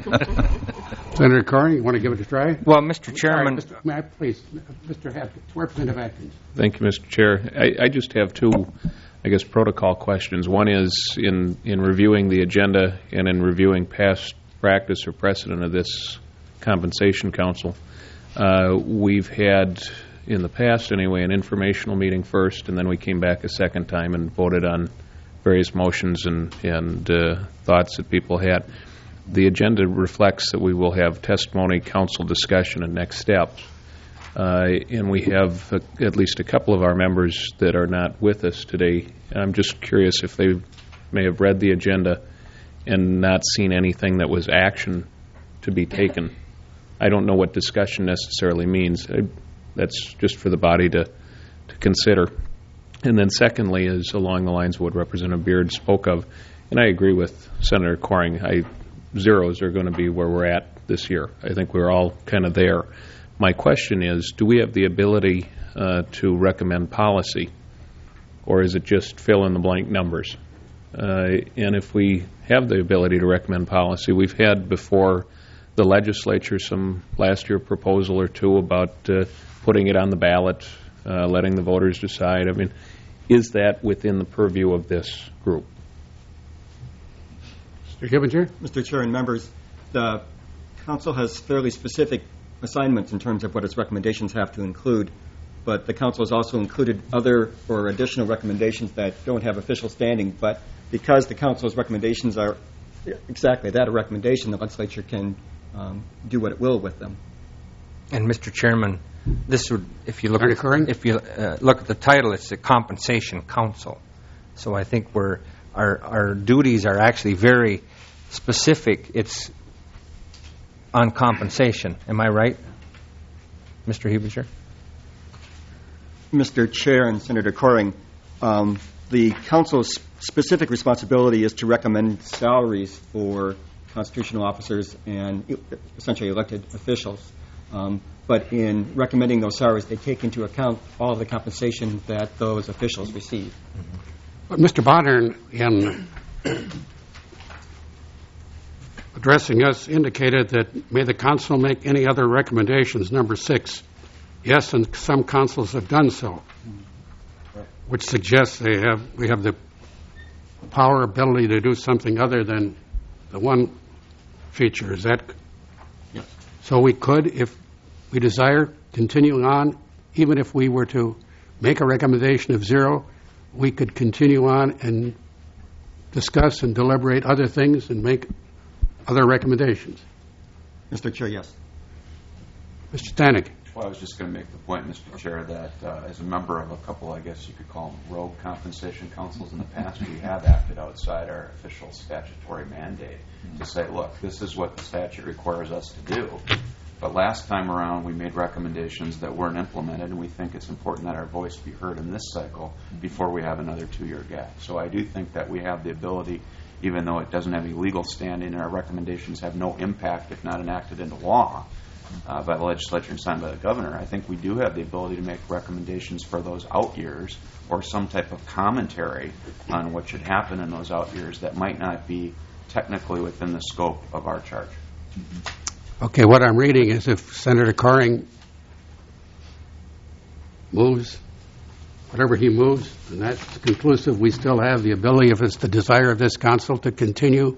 Senator Coring, you want to give it a try? Well, Mister Chairman. Sorry, Mister May I please, Mister Atkins, Representative Atkins. Thank you, Mister Chair. I, I just have two, I guess, protocol questions. One is in, in reviewing the agenda and in reviewing past practice or precedent of this compensation council. Uh, we've had, in the past anyway, an informational meeting first, and then we came back a second time and voted on various motions and, and uh, thoughts that people had. The agenda reflects that we will have testimony, council discussion, and next steps. Uh, and we have a, at least a couple of our members that are not with us today. I'm just curious if they may have read the agenda and not seen anything that was action to be taken. I don't know what discussion necessarily means. I, that's just for the body to, to consider. And then secondly is along the lines of what Representative Beard spoke of, and I agree with Senator Coring. I, zeros are going to be where we're at this year. I think we're all kind of there. My question is, do we have the ability uh, to recommend policy, or is it just fill in the blank numbers? Uh, and if we have the ability to recommend policy, we've had before the legislature some last year proposal or two about uh, putting it on the ballot, uh, letting the voters decide. I mean, is that within the purview of this group? Mister Gibbinger? Mister Chair and members, the council has fairly specific assignments in terms of what its recommendations have to include, but the council has also included other or additional recommendations that don't have official standing. But because the council's recommendations are exactly that, a recommendation, the legislature can um, do what it will with them. And Mister Chairman, this would, if you look, at, if you uh, look at the title, it's the Compensation Council. So I think we're our our duties are actually very specific. It's on compensation. Am I right, Mister Hubinger? Mister Chair and Senator Coring, um, the council's specific responsibility is to recommend salaries for constitutional officers and essentially elected officials. Um, but in recommending those salaries, they take into account all of the compensation that those officials receive. But Mister Bodern, in addressing us, indicated that may the council make any other recommendations, number six. Yes, and some councils have done so, which suggests they have we have the power, ability to do something other than the one feature. Is that? Yes. So we could, if we desire, continue on, even if we were to make a recommendation of zero, we could continue on and discuss and deliberate other things and make other recommendations. Mister Chair, yes. Mister Stanek. Well, I was just going to make the point, Mister Chair, that uh, as a member of a couple, I guess you could call them rogue compensation councils in the past, we have acted outside our official statutory mandate to say, look, this is what the statute requires us to do. But last time around, we made recommendations that weren't implemented, and we think it's important that our voice be heard in this cycle before we have another two-year gap. So I do think that we have the ability, even though it doesn't have any legal standing and our recommendations have no impact if not enacted into law uh, by the legislature and signed by the governor, I think we do have the ability to make recommendations for those out years or some type of commentary on what should happen in those out years that might not be technically within the scope of our charge. Okay, what I'm reading is if Senator Coring moves, whatever he moves, and that's conclusive, we still have the ability, if it's the desire of this council, to continue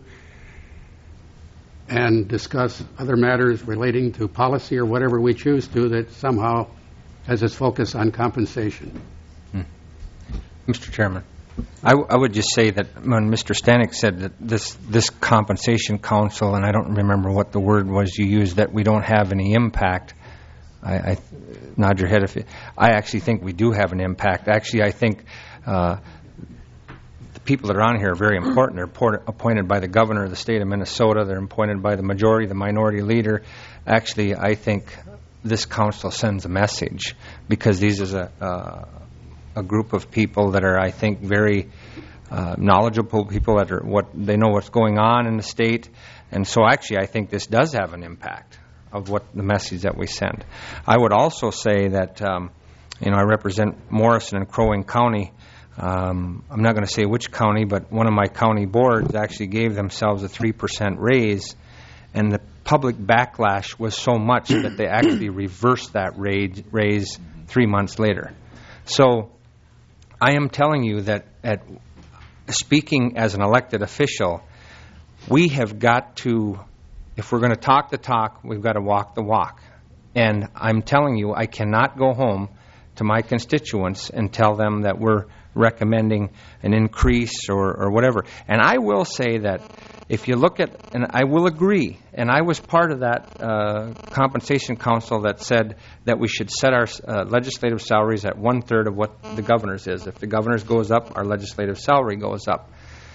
and discuss other matters relating to policy or whatever we choose to that somehow has its focus on compensation. Hmm. Mister Chairman, I, w- I would just say that when Mister Stanek said that this this compensation council, and I don't remember what the word was you used, that we don't have any impact, I, I nod your head if it, I actually think we do have an impact. Actually, I think uh, the people that are on here are very important. They're appointed, appointed by the governor of the state of Minnesota. They're appointed by the majority, the minority leader. Actually, I think this council sends a message because these is a uh, a group of people that are, I think, very uh, knowledgeable people that are what they know what's going on in the state, and so actually I think this does have an impact of what the message that we send. I would also say that um, you know I represent Morrison and Crow Wing County. Um, I'm not going to say which county, but one of my county boards actually gave themselves a three percent raise, and the public backlash was so much that they actually reversed that raise, raise three months later. So I am telling you that at speaking as an elected official, we have got to, if we're going to talk the talk, we've got to walk the walk. And I'm telling you, I cannot go home to my constituents and tell them that we're recommending an increase or, or whatever. And I will say that if you look at, and I will agree, and I was part of that uh, compensation council that said that we should set our uh, legislative salaries at one-third of what the governor's is. If the governor's goes up, our legislative salary goes up.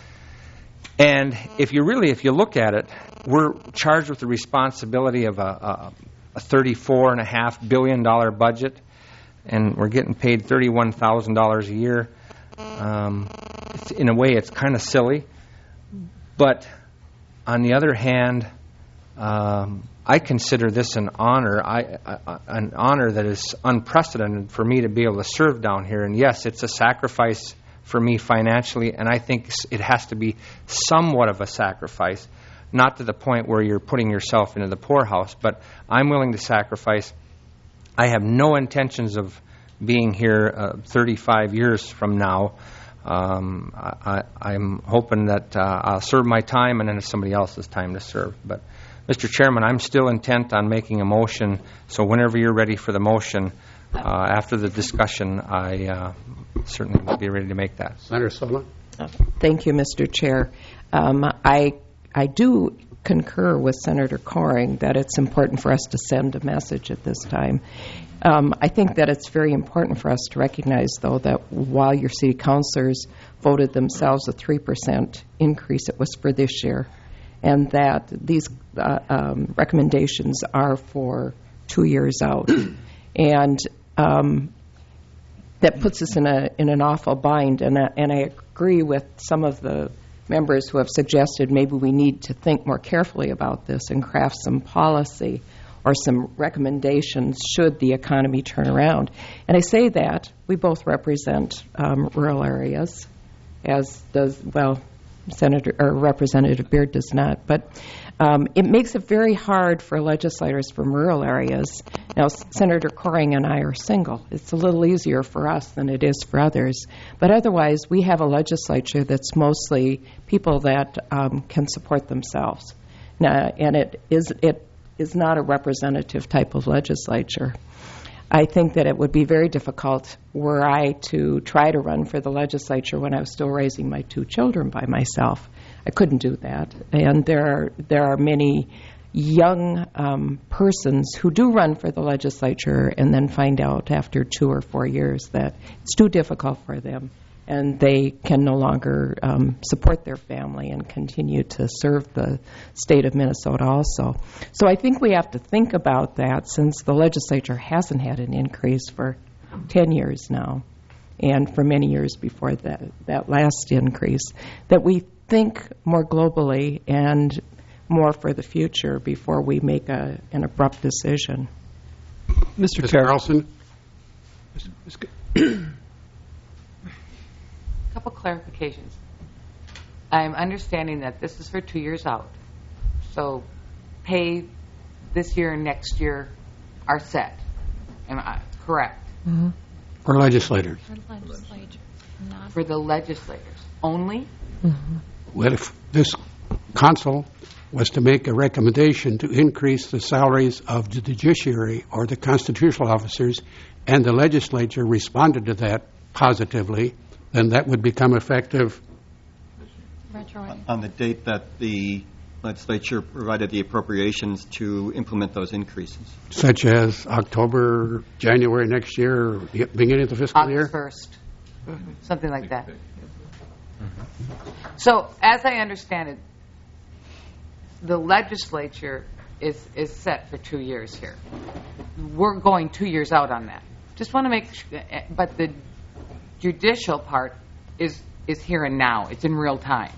And if you really, if you look at it, we're charged with the responsibility of a, a, a thirty-four point five billion dollars budget, and we're getting paid thirty-one thousand dollars a year. Um, it's, in a way, it's kind of silly. But on the other hand, um, I consider this an honor, I, I, an honor that is unprecedented for me to be able to serve down here. And yes, it's a sacrifice for me financially, and I think it has to be somewhat of a sacrifice, not to the point where you're putting yourself into the poorhouse, but I'm willing to sacrifice. I have no intentions of being here uh, thirty-five years from now. Um, I, I'm hoping that uh, I'll serve my time and then it's somebody else's time to serve. But, Mister Chairman, I'm still intent on making a motion, so whenever you're ready for the motion, uh, after the discussion, I uh, certainly will be ready to make that. Senator Solon. Thank you, Mister Chair. Um, I I do concur with Senator Coring that it's important for us to send a message at this time. Um, I think that it's very important for us to recognize, though, that while your city councilors voted themselves a three percent increase, it was for this year, and that these uh, um, recommendations are for two years out. And um, that puts us in a in an awful bind, and, uh, and I agree with some of the members who have suggested maybe we need to think more carefully about this and craft some policy or some recommendations should the economy turn around. And I say that we both represent um, rural areas, as does, well, Senator or Representative Beard does not. But um, it makes it very hard for legislators from rural areas. Now, Senator Coring and I are single. It's a little easier for us than it is for others. But otherwise, we have a legislature that's mostly people that um, can support themselves. Now, and it is it is not a representative type of legislature. I think that it would be very difficult were I to try to run for the legislature when I was still raising my two children by myself. I couldn't do that. And there are, there are many young um, persons who do run for the legislature and then find out after two or four years that it's too difficult for them and they can no longer um, support their family and continue to serve the state of Minnesota also. So I think we have to think about that, since the legislature hasn't had an increase for ten years now, and for many years before that, that last increase, that we think more globally and more for the future before we make a, an abrupt decision. Mister Carlson. A couple clarifications. I'm understanding that this is for two years out. So pay this year and next year are set. Am I correct? Mm-hmm. For legislators. For legislature, not For the legislators only? Mm-hmm. Well, if this council was to make a recommendation to increase the salaries of the judiciary or the constitutional officers, and the legislature responded to that positively, then that would become effective retroactive. On the date that the legislature provided the appropriations to implement those increases. Such as October, January next year, or the beginning of the fiscal August year? first. Mm-hmm. Something like that. So, as I understand it, the legislature is, is set for two years here. We're going two years out on that. Just want to make sure, but the judicial part is is here and now. It's in real time.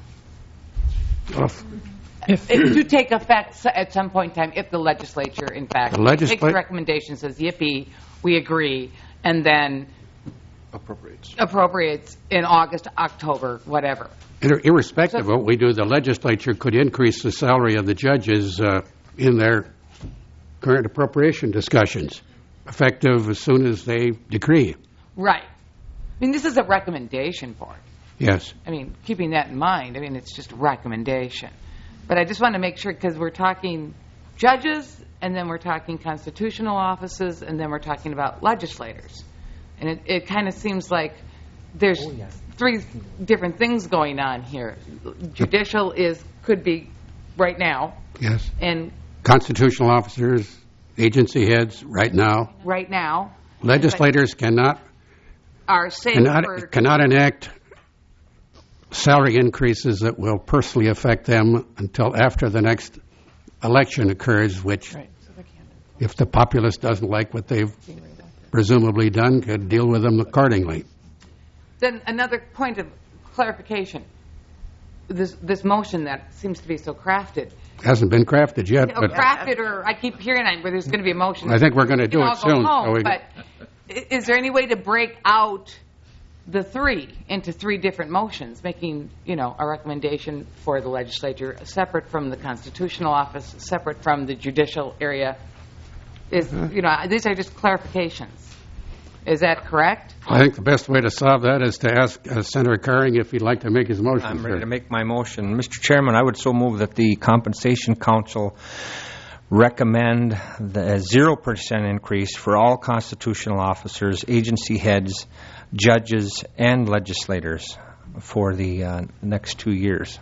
If, it to take effect at some point in time, if the legislature, in fact, The legisla- takes the recommendation, says, yippee, we agree, and then Appropriates. appropriates in August, October, whatever. Ir- Irrespective of what we do, the legislature could increase the salary of the judges uh, in their current appropriation discussions, effective as soon as they decree. Right. I mean, this is a recommendation for it. Yes. I mean, keeping that in mind, I mean, it's just a recommendation. But I just want to make sure, because we're talking judges, and then we're talking constitutional offices, and then we're talking about legislators. And it, it kind of seems like there's oh, yes. three different things going on here. Judicial is could be right now. Yes. And constitutional officers, agency heads, right now. Right now. Legislators cannot are safe cannot, for cannot enact salary increases that will personally affect them until after the next election occurs, which, right. so if the populace doesn't like what they've presumably done, could deal with them accordingly. Then another point of clarification. This this motion that seems to be so crafted. Hasn't been crafted yet. No, but crafted, or I keep hearing it, where there's going to be a motion. I think we're going to do it soon. Home, so we but is there any way to break out the three into three different motions, making, you know, a recommendation for the legislature separate from the constitutional office, separate from the judicial area? Is you know, these are just clarifications. Is that correct? I think the best way to solve that is to ask uh, Senator Carring if he'd like to make his motion. I'm ready sir. to make my motion. Mister Chairman, I would so move that the Compensation Council recommend the zero percent increase for all constitutional officers, agency heads, judges, and legislators for the uh, next two years.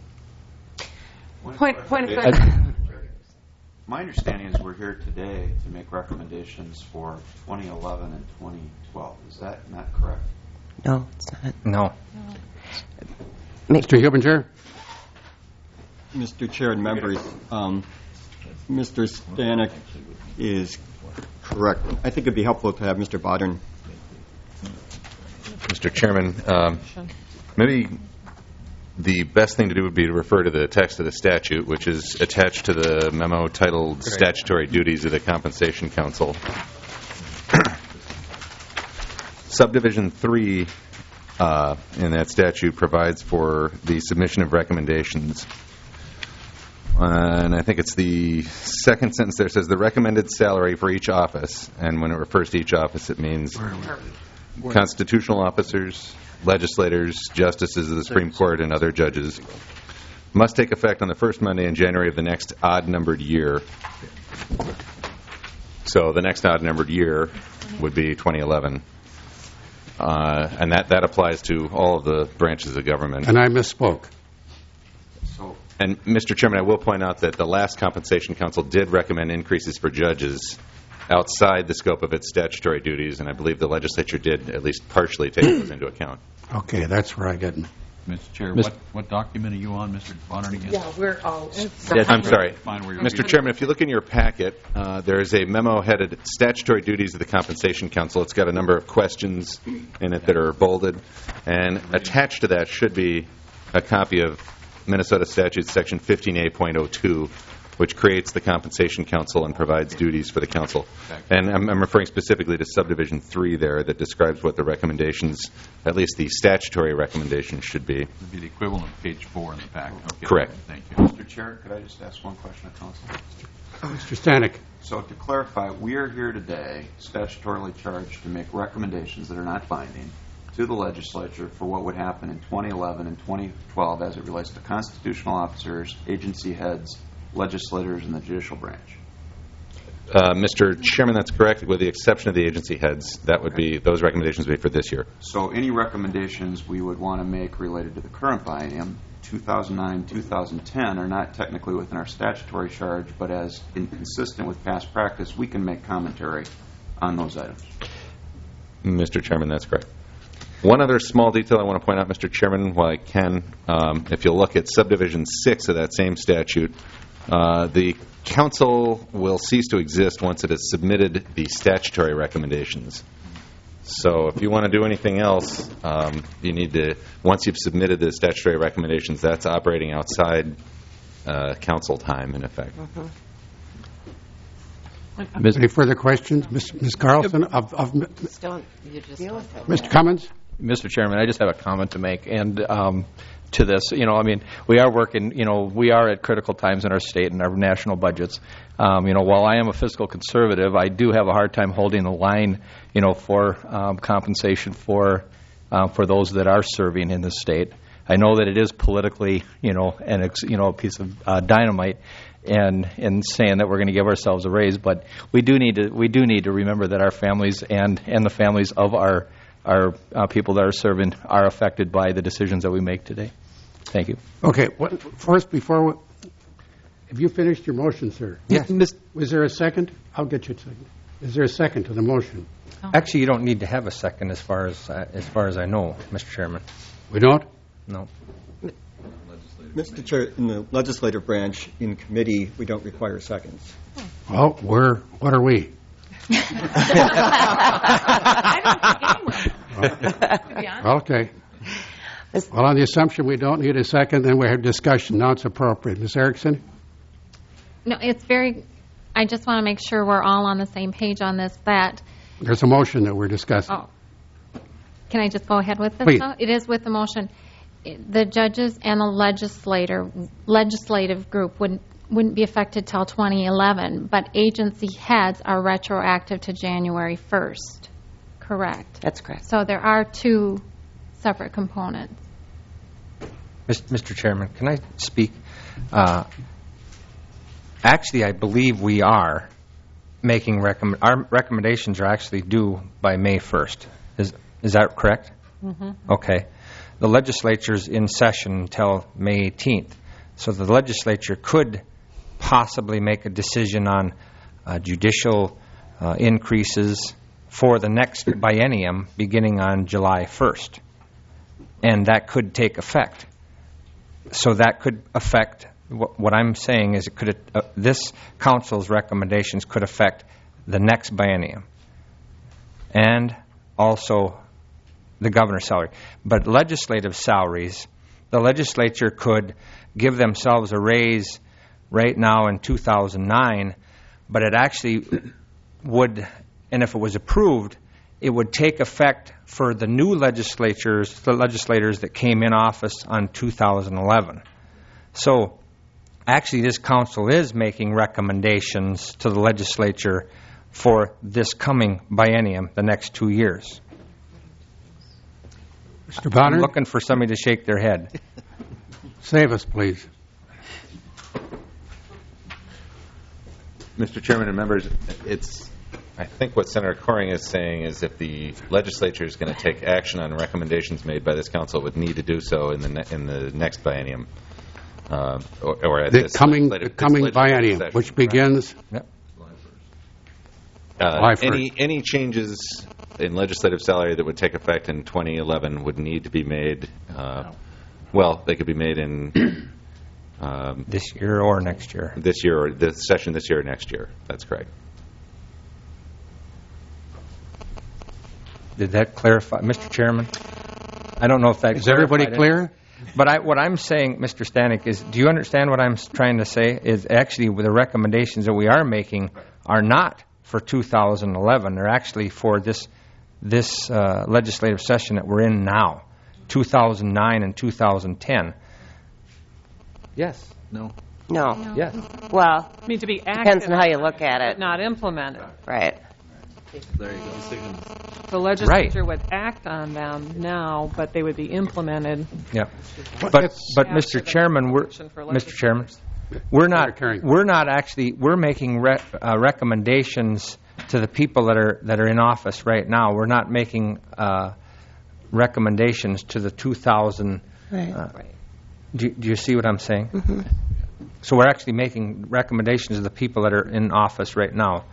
Point, point of clarification. My understanding is we're here today to make recommendations for twenty eleven and twenty twelve. Is that not correct? No, it's not. No. Mister Hubinger? Mister Chair and members, um, Mister Stanek is correct. I think it would be helpful to have Mister Bodden. Mister Chairman, um, maybe the best thing to do would be to refer to the text of the statute, which is attached to the memo titled Statutory Duties of the Compensation Council. Subdivision three uh, in that statute provides for the submission of recommendations. Uh, and I think it's the second sentence there says the recommended salary for each office. And when it refers to each office, it means constitutional officers, legislators, justices of the Supreme Court, and other judges must take effect on the first Monday in January of the next odd-numbered year. So the next odd-numbered year would be twenty eleven. Uh, and that, that applies to all of the branches of government. And I misspoke. So, and, Mister Chairman, I will point out that the last Compensation Council did recommend increases for judges outside the scope of its statutory duties, and I believe the legislature did at least partially take those into account. Okay, that's where I get. Mister Chair, Mister what, what document are you on, Mister Bonner, again? Yeah, we're all. Yes, I'm sorry. Find where you're Mister reading. Chairman, if you look in your packet, uh, there is a memo headed Statutory Duties of the Compensation Council. It's got a number of questions in it that are bolded, and attached to that should be a copy of Minnesota Statute Section fifteen A point oh two, which creates the Compensation Council and provides duties for the council. And I'm, I'm referring specifically to Subdivision three there that describes what the recommendations, at least the statutory recommendations, should be. It would be the equivalent of page four in the packet. Okay. Correct. Thank you. Mister Chair, could I just ask one question of council? Mister Stanek. So to clarify, we are here today statutorily charged to make recommendations that are not binding to the legislature for what would happen in twenty eleven and twenty twelve as it relates to constitutional officers, agency heads, legislators, and the judicial branch. Uh, Mister Chairman, that's correct. With the exception of the agency heads, that would be those recommendations would be for this year. So any recommendations we would want to make related to the current biennium, two thousand nine, two thousand ten, are not technically within our statutory charge, but as inconsistent with past practice, we can make commentary on those items. Mister Chairman, that's correct. One other small detail I want to point out, Mister Chairman, while I can, um, if you'll look at subdivision six of that same statute, uh, the council will cease to exist once it has submitted the statutory recommendations. So if you want to do anything else, um, you need to, once you've submitted the statutory recommendations, that's operating outside uh, council time, in effect. Mm-hmm. Any further questions? Miz Miz Carlson? Of, of, Just don't, you just deal with it. Mister Cummins? Mister Chairman, I just have a comment to make, and um, to this, you know, I mean, we are working, you know, we are at critical times in our state and our national budgets. Um, you know, while I am a fiscal conservative, I do have a hard time holding the line, you know, for um, compensation for uh, for those that are serving in the state. I know that it is politically, you know, an ex, you know, a piece of uh, dynamite, and and saying that we're going to give ourselves a raise, but we do need to we do need to remember that our families and and the families of our our uh, people that are serving are affected by the decisions that we make today. Thank you. Okay. What, first, before we, have you finished your motion, sir? Yes. Was there a second? I'll get you a second. Is there a second to the motion? Actually, you don't need to have a second, as far as uh, as far as I know, Mister Chairman. We don't? No. Mister Chair, in the legislative branch, in committee, we don't require seconds. Well, we're, what are we? Okay. Well, on the assumption we don't need a second, then we have discussion. Now it's appropriate. Miz Erickson? No, it's very, I just want to make sure we're all on the same page on this, that. There's a motion that we're discussing. Oh. Can I just go ahead with this? Please. Though? It is with the motion. The judges and the legislator, legislative group wouldn't, wouldn't be affected till twenty eleven, but agency heads are retroactive to January first. Correct? That's correct. So there are two separate components. Mister Chairman, can I speak? Uh, actually, I believe we are making recommend. Our recommendations are actually due by May first. Is is that correct? Mm-hmm. Okay. The legislature's in session until May eighteenth, so the legislature could possibly make a decision on uh, judicial uh, increases for the next biennium beginning on July first, and that could take effect. So that could affect, what, what I'm saying is it could, uh, this council's recommendations could affect the next biennium and also the governor's salary. But legislative salaries, the legislature could give themselves a raise right now in two thousand nine, but it actually would, and if it was approved, it would take effect for the new legislatures, the legislators that came in office on two thousand eleven. So actually this council is making recommendations to the legislature for this coming biennium, the next two years. Mister Bonner? I'm looking for somebody to shake their head. Save us, please. Mister Chairman and members, it's, I think what Senator Coring is saying is if the legislature is going to take action on recommendations made by this council, it would need to do so in the ne in the next biennium. Uh, or, or at the this coming, the legislative, coming this biennium, session, which begins yep. Uh, any any changes in legislative salary that would take effect in twenty eleven would need to be made. Uh, well, they could be made in um, this year or next year. This year, or this session this year or next year. That's correct. Did that clarify, Mister Chairman? I don't know if that is everybody clear. It. But I, what I'm saying, Mister Stanek, is do you understand what I'm trying to say? Is actually the recommendations that we are making are not for two thousand eleven. They're actually for this this uh, legislative session that we're in now, two thousand nine and two thousand ten. Yes. No. No. No. Yes. Well, I mean, to be depends acted on how you on, look at it. but not implemented. Right. There you go. The legislature would act on them now, but they would be implemented. Yeah. But but Mister Chairman, we're Mister Chairman, we're not we're not actually we're making re, uh, recommendations to the people that are that are in office right now. We're not making uh, recommendations to the two thousand. Right. Uh, do, do you see what I'm saying? Mm-hmm. So we're actually making recommendations to the people that are in office right now.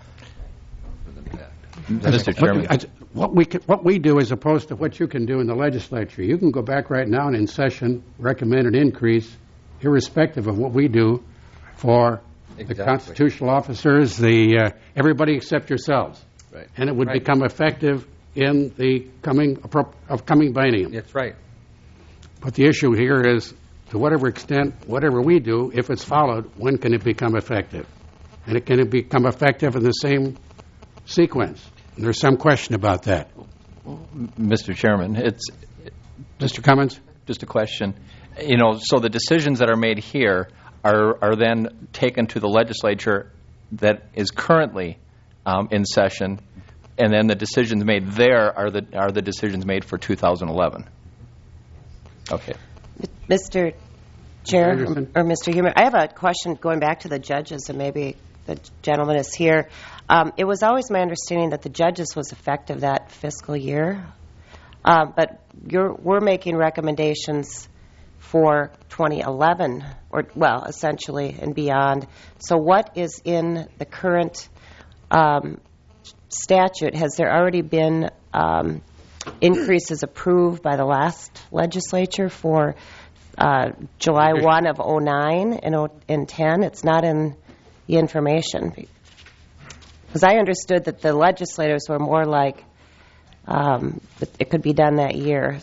Mister Chairman. What, what, we can, what we do as opposed to what you can do in the legislature, you can go back right now and in session recommend an increase irrespective of what we do for exactly. the constitutional officers, the uh, everybody except yourselves. Right. And it would Right. become effective in the coming upcoming biennium. That's right. But the issue here is, to whatever extent, whatever we do, if it's followed, when can it become effective? And it can it become effective in the same sequence? And there's some question about that. Mister Chairman, it's Mister Cummins? Just a question. You know, so the decisions that are made here are are then taken to the legislature that is currently um, in session, and then the decisions made there are the are the decisions made for two thousand eleven. Okay. Mister Chair or, or Mister Humer, I have a question going back to the judges, and maybe the gentleman is here. Um, it was always my understanding that the judges was effective that fiscal year, uh, but you're, we're making recommendations for twenty eleven, or well, essentially and beyond. So, what is in the current um, statute? Has there already been um, increases approved by the last legislature for uh, July first of oh nine and, and ten? It's not in the information. Because I understood that the legislators were more like um, it could be done that year.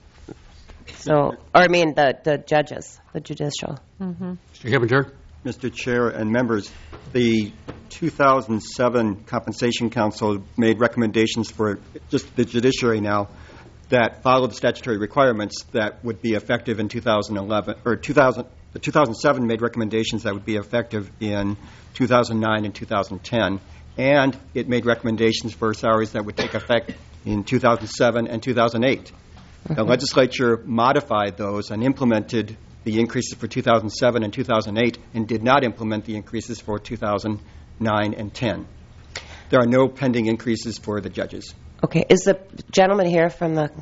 So, or I mean the, the judges, the judicial. Mm-hmm. Mister Hibbinger? Mister Chair and members, the two thousand seven Compensation Council made recommendations for just the judiciary now that followed the statutory requirements that would be effective in two thousand eleven, or two thousand, the two thousand seven made recommendations that would be effective in two thousand nine and two thousand ten, and it made recommendations for salaries that would take effect in two thousand seven and two thousand eight. The legislature modified those and implemented the increases for two thousand seven and two thousand eight and did not implement the increases for two thousand nine and ten. There are no pending increases for the judges. Okay. Is the gentleman here from the...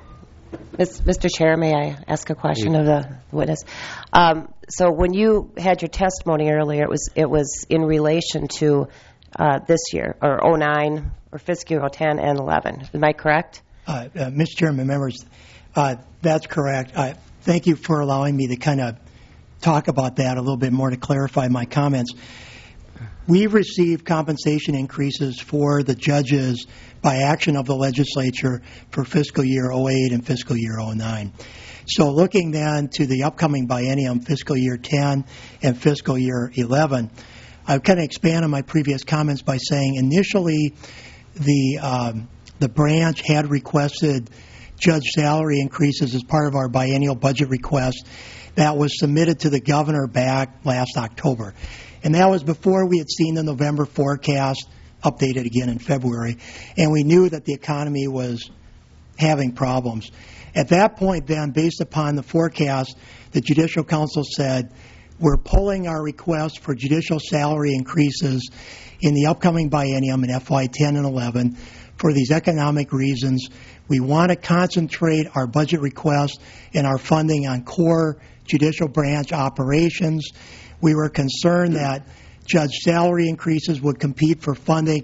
Mister Chair, may I ask a question of the witness? Um, so when you had your testimony earlier, it was it was in relation to uh, this year, or oh nine, or fiscal year oh ten and eleven. Am I correct? Uh, uh, Mister Chairman, members, uh, that's correct. Uh, thank you for allowing me to kind of talk about that a little bit more to clarify my comments. We've received compensation increases for the judges by action of the legislature for fiscal year oh eight and fiscal year oh nine. So looking then to the upcoming biennium, fiscal year ten and fiscal year eleven, I've kind of expanded on my previous comments by saying initially the um, the branch had requested judge salary increases as part of our biennial budget request that was submitted to the governor back last October. And that was before we had seen the November forecast updated again in February, and we knew that the economy was having problems. At that point then, based upon the forecast, the Judicial Council said, we're pulling our request for judicial salary increases in the upcoming biennium in F Y ten and eleven for these economic reasons. We want to concentrate our budget request and our funding on core judicial branch operations. We were concerned that judge salary increases would compete for funding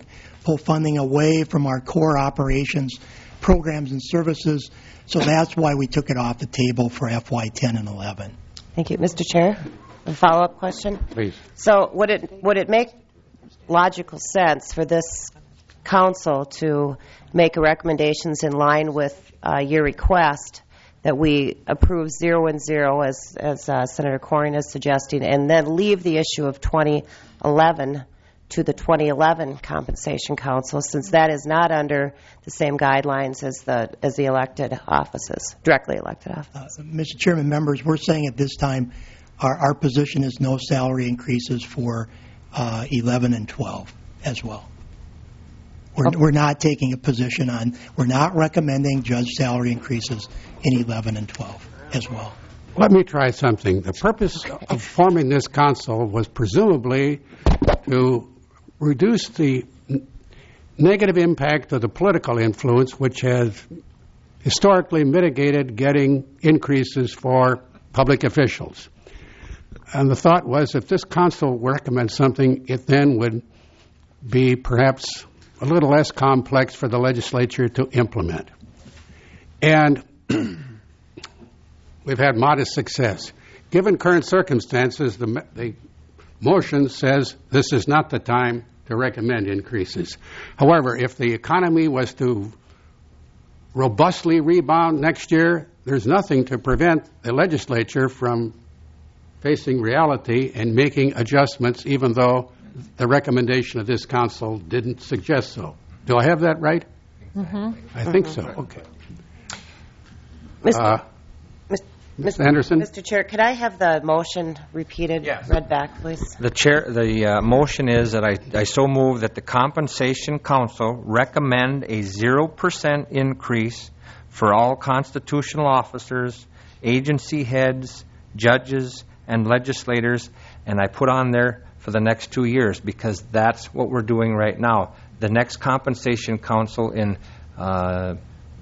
pull funding away from our core operations, programs, and services. So that's why we took it off the table for F Y ten and eleven. Thank you. Mister Chair, a follow-up question? Please. So would it would it make logical sense for this council to make recommendations in line with uh, your request that we approve zero and zero, as, as uh, Senator Corring is suggesting, and then leave the issue of twenty eleven to the twenty eleven Compensation Council, since that is not under the same guidelines as the as the elected offices, directly elected offices? Uh, Mister Chairman, members, we're saying at this time our, our position is no salary increases for uh, eleven and twelve as well. We're, okay. we're not taking a position on, we're not recommending judge salary increases in eleven and twelve as well. Let me try something. The purpose of forming this council was presumably to reduce the n- negative impact of the political influence, which has historically mitigated getting increases for public officials. And the thought was if this council recommends something, it then would be perhaps a little less complex for the legislature to implement. And we've had modest success. Given current circumstances, the, the motion says this is not the time to recommend increases. However, if the economy was to robustly rebound next year, there's nothing to prevent the legislature from facing reality and making adjustments, even though the recommendation of this council didn't suggest so. Do I have that right? Mm-hmm. I think so. Okay. Mister Uh, Miz Anderson? Mister Chair, could I have the motion repeated, Yes. read back, please? The chair, the uh, motion is that I, I so move that the Compensation Council recommend a zero percent increase for all constitutional officers, agency heads, judges, and legislators, and I put on there for the next two years because that's what we're doing right now. The next Compensation Council in uh,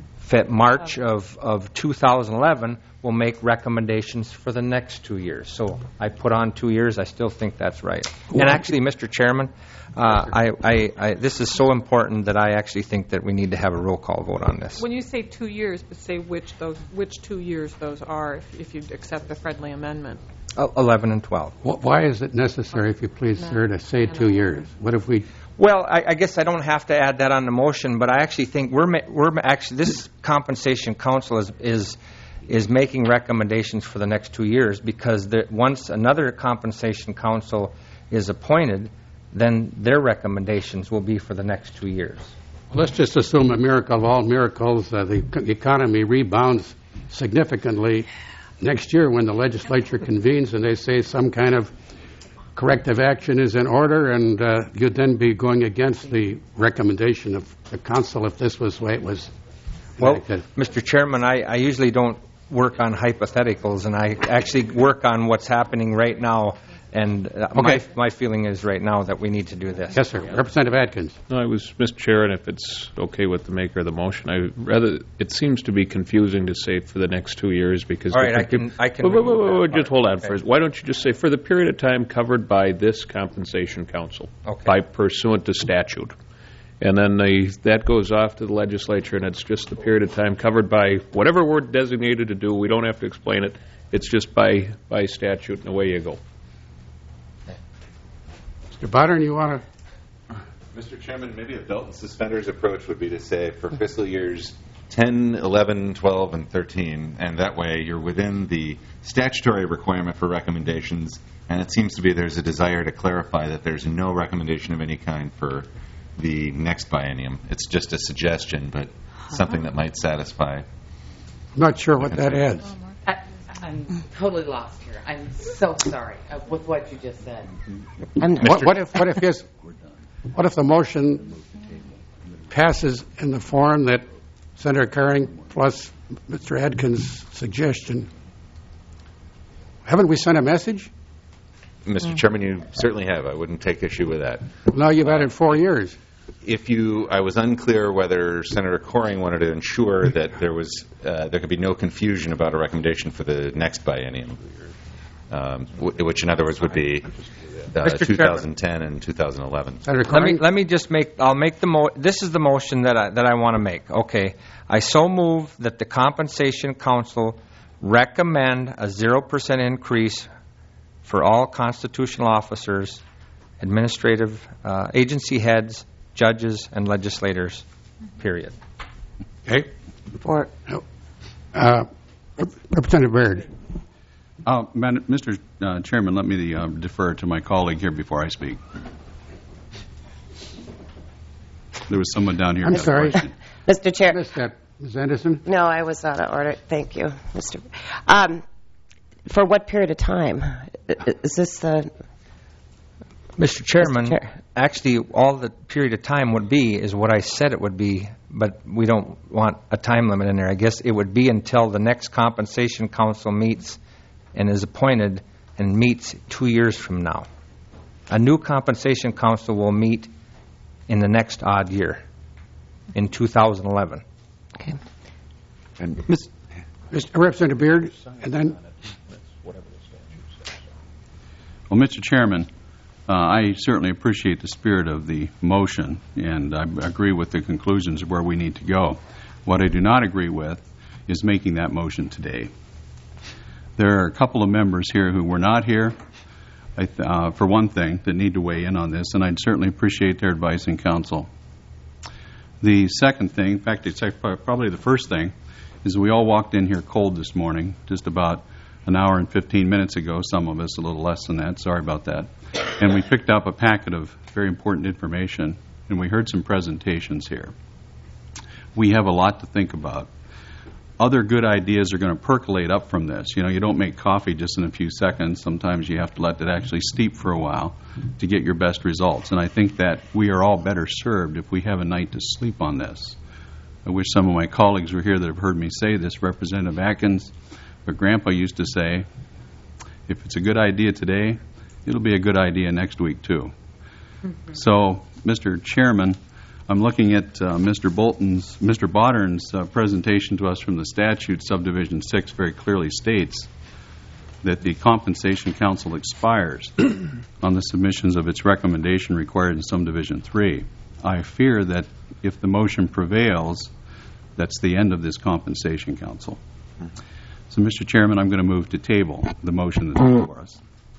March of, of two thousand eleven will make recommendations for the next two years. So I put on two years. I still think that's right. And actually, Mister Chairman, uh, I, I, I, this is so important that I actually think that we need to have a roll call vote on this. When you say two years, but say which those which two years those are, if, if you accept the friendly amendment. Uh, eleven and twelve. Why is it necessary, if you please, no. sir, to say two years? What if we... Well, I, I guess I don't have to add that on the motion, but I actually think we're ma- we're actually this Compensation Council is is is making recommendations for the next two years because there, once another Compensation Council is appointed, then their recommendations will be for the next two years. Well, let's just assume a miracle of all miracles, uh, the economy rebounds significantly next year when the legislature convenes and they say some kind of corrective action is in order, and uh, you'd then be going against the recommendation of the council if this was the way it was. Well, Mister Chairman, I, I usually don't work on hypotheticals, and I actually work on what's happening right now. And uh, okay. my, my feeling is right now that we need to do this. Yes, sir. Representative Atkins. No, I was, Mister Chair, and if it's okay with the maker of the motion, I rather it seems to be confusing to say for the next two years because. All right, I can. I can. Wait, wait, wait, wait, just hold on okay. first. Why don't you just say for the period of time covered by this Compensation Council, okay. by pursuant to statute, and then the, that goes off to the legislature, and it's just the period of time covered by whatever we're designated to do. We don't have to explain it. It's just by by statute, and away you go. Mister Buttern, you want to? Mister Chairman, maybe a belt and suspenders approach would be to say for fiscal years ten, eleven, twelve, and thirteen, and that way you're within the statutory requirement for recommendations, and it seems to be there's a desire to clarify that there's no recommendation of any kind for the next biennium. It's just a suggestion, but something that might satisfy. I'm not sure what that adds. I, I'm totally lost here. I'm so sorry uh, with what you just said. What, what if what if his what if the motion passes in the form that Senator Corring plus Mister Adkins' suggestion? Haven't we sent a message? Mister Mm. Chairman, you certainly have. I wouldn't take issue with that. Now you've had it four years. If you, I was unclear whether Senator Corring wanted to ensure that there was uh, there could be no confusion about a recommendation for the next biennium. um, w- which in other words would be uh, Mister two thousand ten and two thousand eleven. Let me let me just make. I'll make the mo. This is the motion that I that I want to make. Okay, I so move that the Compensation Council recommend a zero percent increase for all constitutional officers, administrative uh, agency heads, judges, and legislators. Period. Okay. For uh, Representative Baird. Uh, Man, Mister Uh, Chairman, let me uh, defer to my colleague here before I speak. There was someone down here. I'm sorry. Mister Chair. Miz Anderson? No, I was out of order. Thank you, Mister Um, for what period of time? Is this the... Mister Chairman, Mister Chair. actually, all the period of time would be is what I said it would be, but we don't want a time limit in there. I guess it would be until the next Compensation Council meets and is appointed and meets two years from now. A new Compensation Council will meet in the next odd year, in two thousand eleven. Okay. And Miz Mister Representative Beard, and then... Well, Mister Chairman, uh, I certainly appreciate the spirit of the motion, and I agree with the conclusions of where we need to go. What I do not agree with is making that motion today. There are a couple of members here who were not here, I th- uh, for one thing, that need to weigh in on this, and I'd certainly appreciate their advice and counsel. The second thing, in fact, it's probably the first thing, is we all walked in here cold this morning, just about an hour and fifteen minutes ago, some of us a little less than that, sorry about that. And we picked up a packet of very important information, and we heard some presentations here. We have a lot to think about. Other good ideas are going to percolate up from this. You know, you don't make coffee just in a few seconds. Sometimes you have to let it actually steep for a while to get your best results. And I think that we are all better served if we have a night to sleep on this. I wish some of my colleagues were here that have heard me say this. Representative Atkins, but Grandpa used to say, if it's a good idea today, it'll be a good idea next week too. Mm-hmm. So, Mister Chairman, I'm looking at uh, Mister Bolton's, Mister Bodern's uh, presentation to us from the statute. Subdivision six very clearly states that the Compensation Council expires on the submissions of its recommendation required in Subdivision three. I fear that if the motion prevails, that's the end of this Compensation Council. So, Mister Chairman, I'm going to move to table the motion that's before us.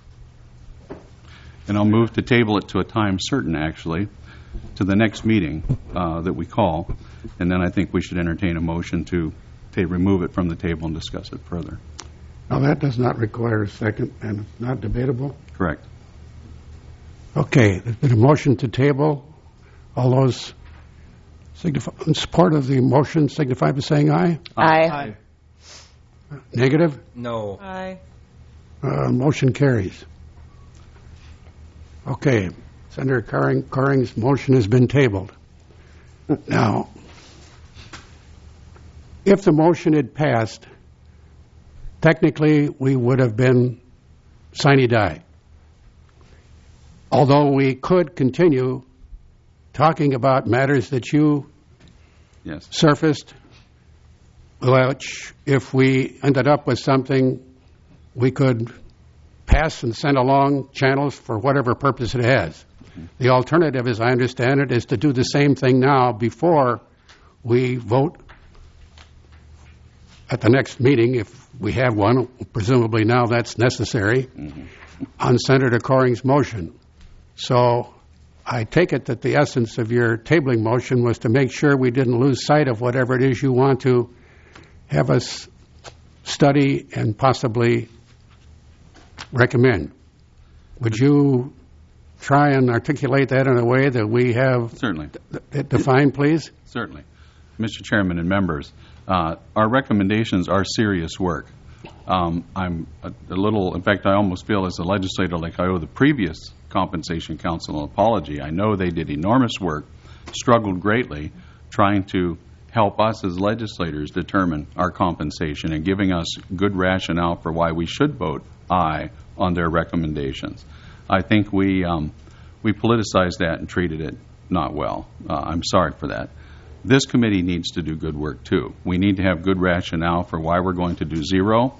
And I'll move to table it to a time certain, actually, to the next meeting uh, that we call, and then I think we should entertain a motion to, to remove it from the table and discuss it further. Now, that does not require a second, and it's not debatable? Correct. Okay, there's been a motion to table. All those signify, in support of the motion signify by saying aye. Aye. Aye. Negative? No. Aye. Uh, motion carries. Okay. Senator Coring, Coring's motion has been tabled. Now, if the motion had passed, technically we would have been sine die. Although we could continue talking about matters that you yes. surfaced, which if we ended up with something we could pass and send along channels for whatever purpose it has. The alternative, as I understand it, is to do the same thing now before we vote at the next meeting, if we have one, presumably now that's necessary, mm-hmm. on Senator Coring's motion. So I take it that the essence of your tabling motion was to make sure we didn't lose sight of whatever it is you want to have us study and possibly recommend. Would you try and articulate that in a way that we have certainly d- defined, please? Certainly. Mister Chairman and members, uh, our recommendations are serious work. Um, I'm a, a little, in fact, I almost feel as a legislator like I owe the previous Compensation Council an apology. I know they did enormous work, struggled greatly, trying to help us as legislators determine our compensation and giving us good rationale for why we should vote aye on their recommendations. I think we um, we politicized that and treated it not well. Uh, I'm sorry for that. This committee needs to do good work too. We need to have good rationale for why we're going to do zero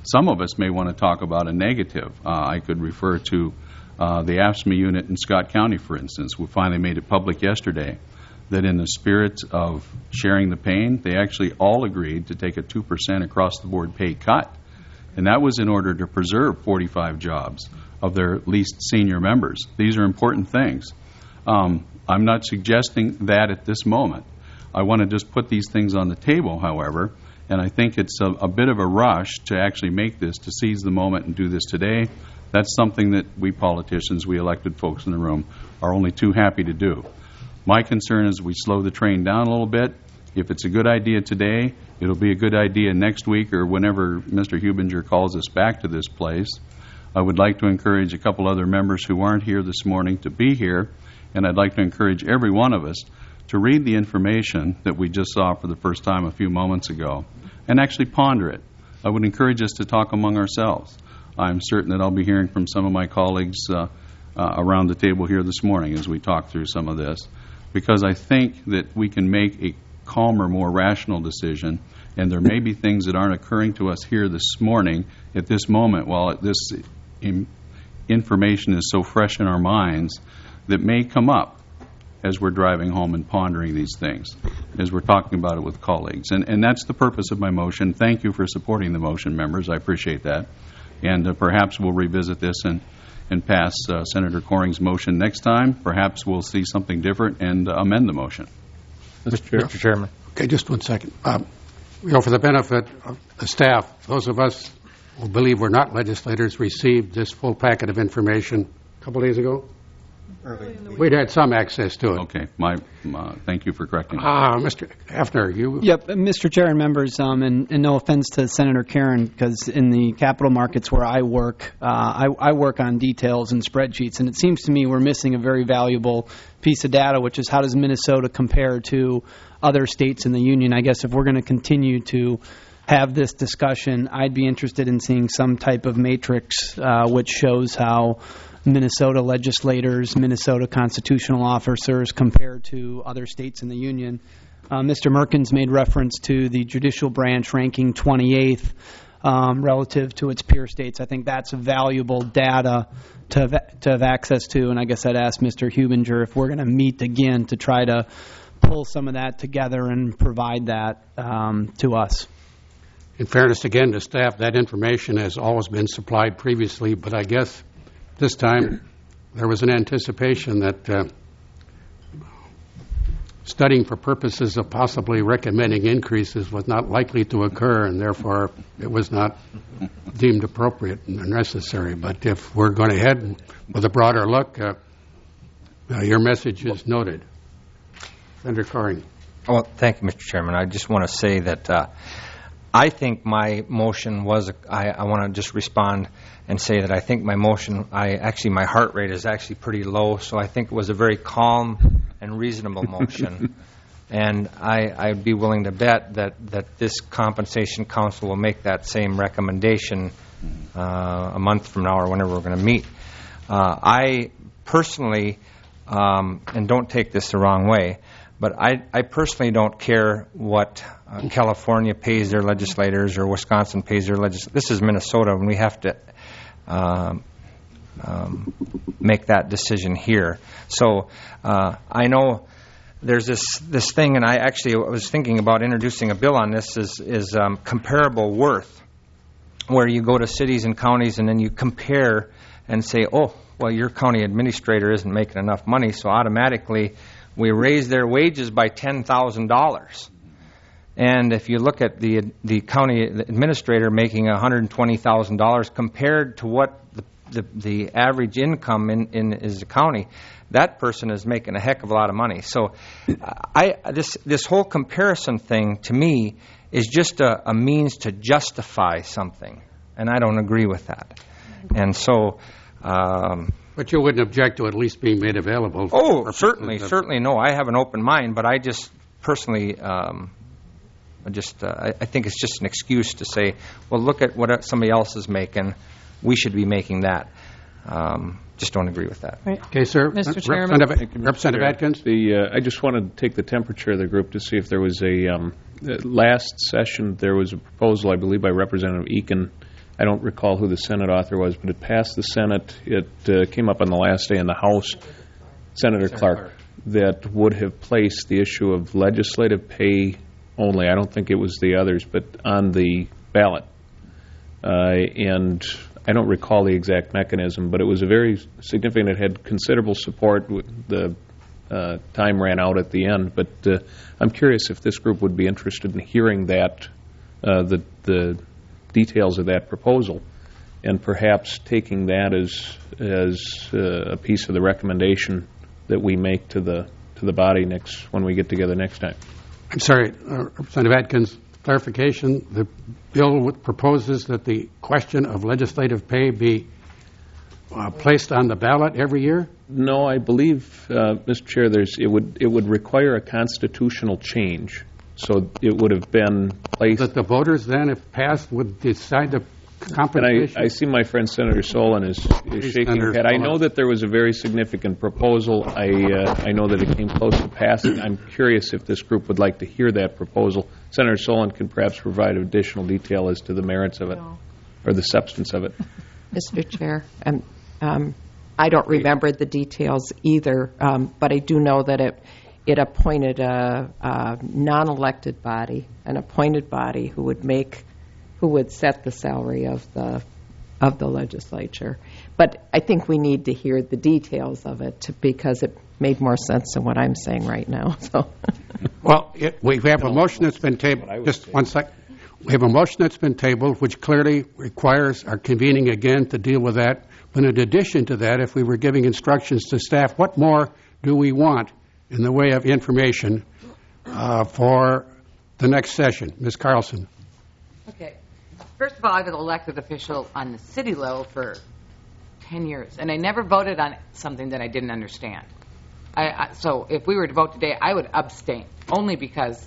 some of us may want to talk about a negative. Uh, I could refer to uh, the A F S M E unit in Scott County, for instance. We finally made it public yesterday that in the spirit of sharing the pain, they actually all agreed to take a two percent across-the-board pay cut. And that was in order to preserve forty-five jobs of their least senior members. These are important things. Um, I'm not suggesting that at this moment. I want to just put these things on the table, however, and I think it's a, a bit of a rush to actually make this, to seize the moment and do this today. That's something that we politicians, we elected folks in the room, are only too happy to do. My concern is we slow the train down a little bit. If it's a good idea today, it'll be a good idea next week or whenever Mister Hubinger calls us back to this place. I would like to encourage a couple other members who aren't here this morning to be here, and I'd like to encourage every one of us to read the information that we just saw for the first time a few moments ago and actually ponder it. I would encourage us to talk among ourselves. I'm certain that I'll be hearing from some of my colleagues uh, uh, around the table here this morning as we talk through some of this, because I think that we can make a calmer, more rational decision, and there may be things that aren't occurring to us here this morning at this moment while this in, information is so fresh in our minds that may come up as we're driving home and pondering these things, as we're talking about it with colleagues. And, and that's the purpose of my motion. Thank you for supporting the motion, members. I appreciate that. And uh, perhaps we'll revisit this and, and pass uh, Senator Coring's motion next time. Perhaps we'll see something different and uh, amend the motion. Mister Chair. Mister Chairman. Okay, just one second. Um, you know, for the benefit of the staff, those of us who believe we're not legislators received this full packet of information a couple days ago. We'd had some access to it. Okay. My, uh, thank you for correcting me. Ah, Mister Heffner, you... Yep, Mister Chair and members, um, and, and no offense to Senator Karen, because in the capital markets where I work, uh, I, I work on details and spreadsheets, and it seems to me we're missing a very valuable piece of data, which is how does Minnesota compare to other states in the union. I guess if we're going to continue to have this discussion, I'd be interested in seeing some type of matrix uh, which shows how Minnesota legislators, Minnesota constitutional officers compared to other states in the union. Uh, Mister Merkins made reference to the judicial branch ranking twenty-eighth um, relative to its peer states. I think that's valuable data to have, to have access to, and I guess I'd ask Mister Hubinger if we're going to meet again to try to pull some of that together and provide that um, to us. In fairness, again, to staff, that information has always been supplied previously, but I guess this time there was an anticipation that uh, studying for purposes of possibly recommending increases was not likely to occur, and therefore it was not deemed appropriate and necessary. But if we're going ahead with a broader look, uh, uh, your message is noted. Senator Coring. Well, thank you, Mister Chairman. I just want to say that uh, I think my motion was, I, I want to just respond and say that I think my motion, I actually, my heart rate is actually pretty low, so I think it was a very calm and reasonable motion. And I, I'd be willing to bet that, that this Compensation Council will make that same recommendation uh, a month from now or whenever we're going to meet. Uh, I personally, um, and don't take this the wrong way, but I, I personally don't care what uh, California pays their legislators or Wisconsin pays their legislators. This is Minnesota, and we have to um, um, make that decision here. So uh, I know there's this this thing, and I actually was thinking about introducing a bill on this, is, is um, comparable worth, where you go to cities and counties and then you compare and say, oh, well, your county administrator isn't making enough money, so automatically we raise their wages by ten thousand dollars. And if you look at the the county administrator making one hundred twenty thousand dollars compared to what the, the, the average income in, in is the county, that person is making a heck of a lot of money. So I this this whole comparison thing, to me, is just a, a means to justify something, and I don't agree with that. And so... Um, But you wouldn't object to at least being made available? Oh, certainly, certainly no. I have an open mind, but I just personally, um, I just, uh, I, I think it's just an excuse to say, well, look at what somebody else is making. We should be making that. Um, just don't agree with that. Right. Okay, sir. Mister Chairman. Representative, Representative Atkins. The, uh, I just wanted to take the temperature of the group to see if there was a, um, last session there was a proposal, I believe, by Representative Eakin. I don't recall who the Senate author was, but it passed the Senate. It uh, came up on the last day in the House, Senator Clark, Clark, that would have placed the issue of legislative pay only, I don't think it was the others, but on the ballot. Uh, and I don't recall the exact mechanism, but it was a very significant, it had considerable support. The uh, time ran out at the end, but uh, I'm curious if this group would be interested in hearing that, uh, the, the details of that proposal, and perhaps taking that as, as uh, a piece of the recommendation that we make to the, to the body next, when we get together next time. I'm sorry, uh, Representative Atkins, clarification. The bill proposes that the question of legislative pay be uh, placed on the ballot every year? No, I believe, uh, Mister Chair, there's, it would it would require a constitutional change. So it would have been placed. That the voters then, if passed, would decide the compensation? And I, I see my friend Senator Solon is, is shaking his head. I know that there was a very significant proposal. I uh, I know that it came close to passing. I'm curious if this group would like to hear that proposal. Senator Solon can perhaps provide additional detail as to the merits of it, no. or the substance of it. Mister Chair, um, um, I don't remember the details either, um, but I do know that it it appointed a, a non-elected body, an appointed body who would make, who would set the salary of the of the legislature. But I think we need to hear the details of it to, because it made more sense than what I'm saying right now. So, well, it, we have a motion that's been tabled. Just one sec. We have a motion that's been tabled, which clearly requires our convening again to deal with that. But in addition to that, if we were giving instructions to staff, what more do we want in the way of information uh, for the next session? Miz Carlson. Okay. First of all, I've been an elected official on the city level for ten years, and I never voted on something that I didn't understand. I, I, so if we were to vote today, I would abstain, only because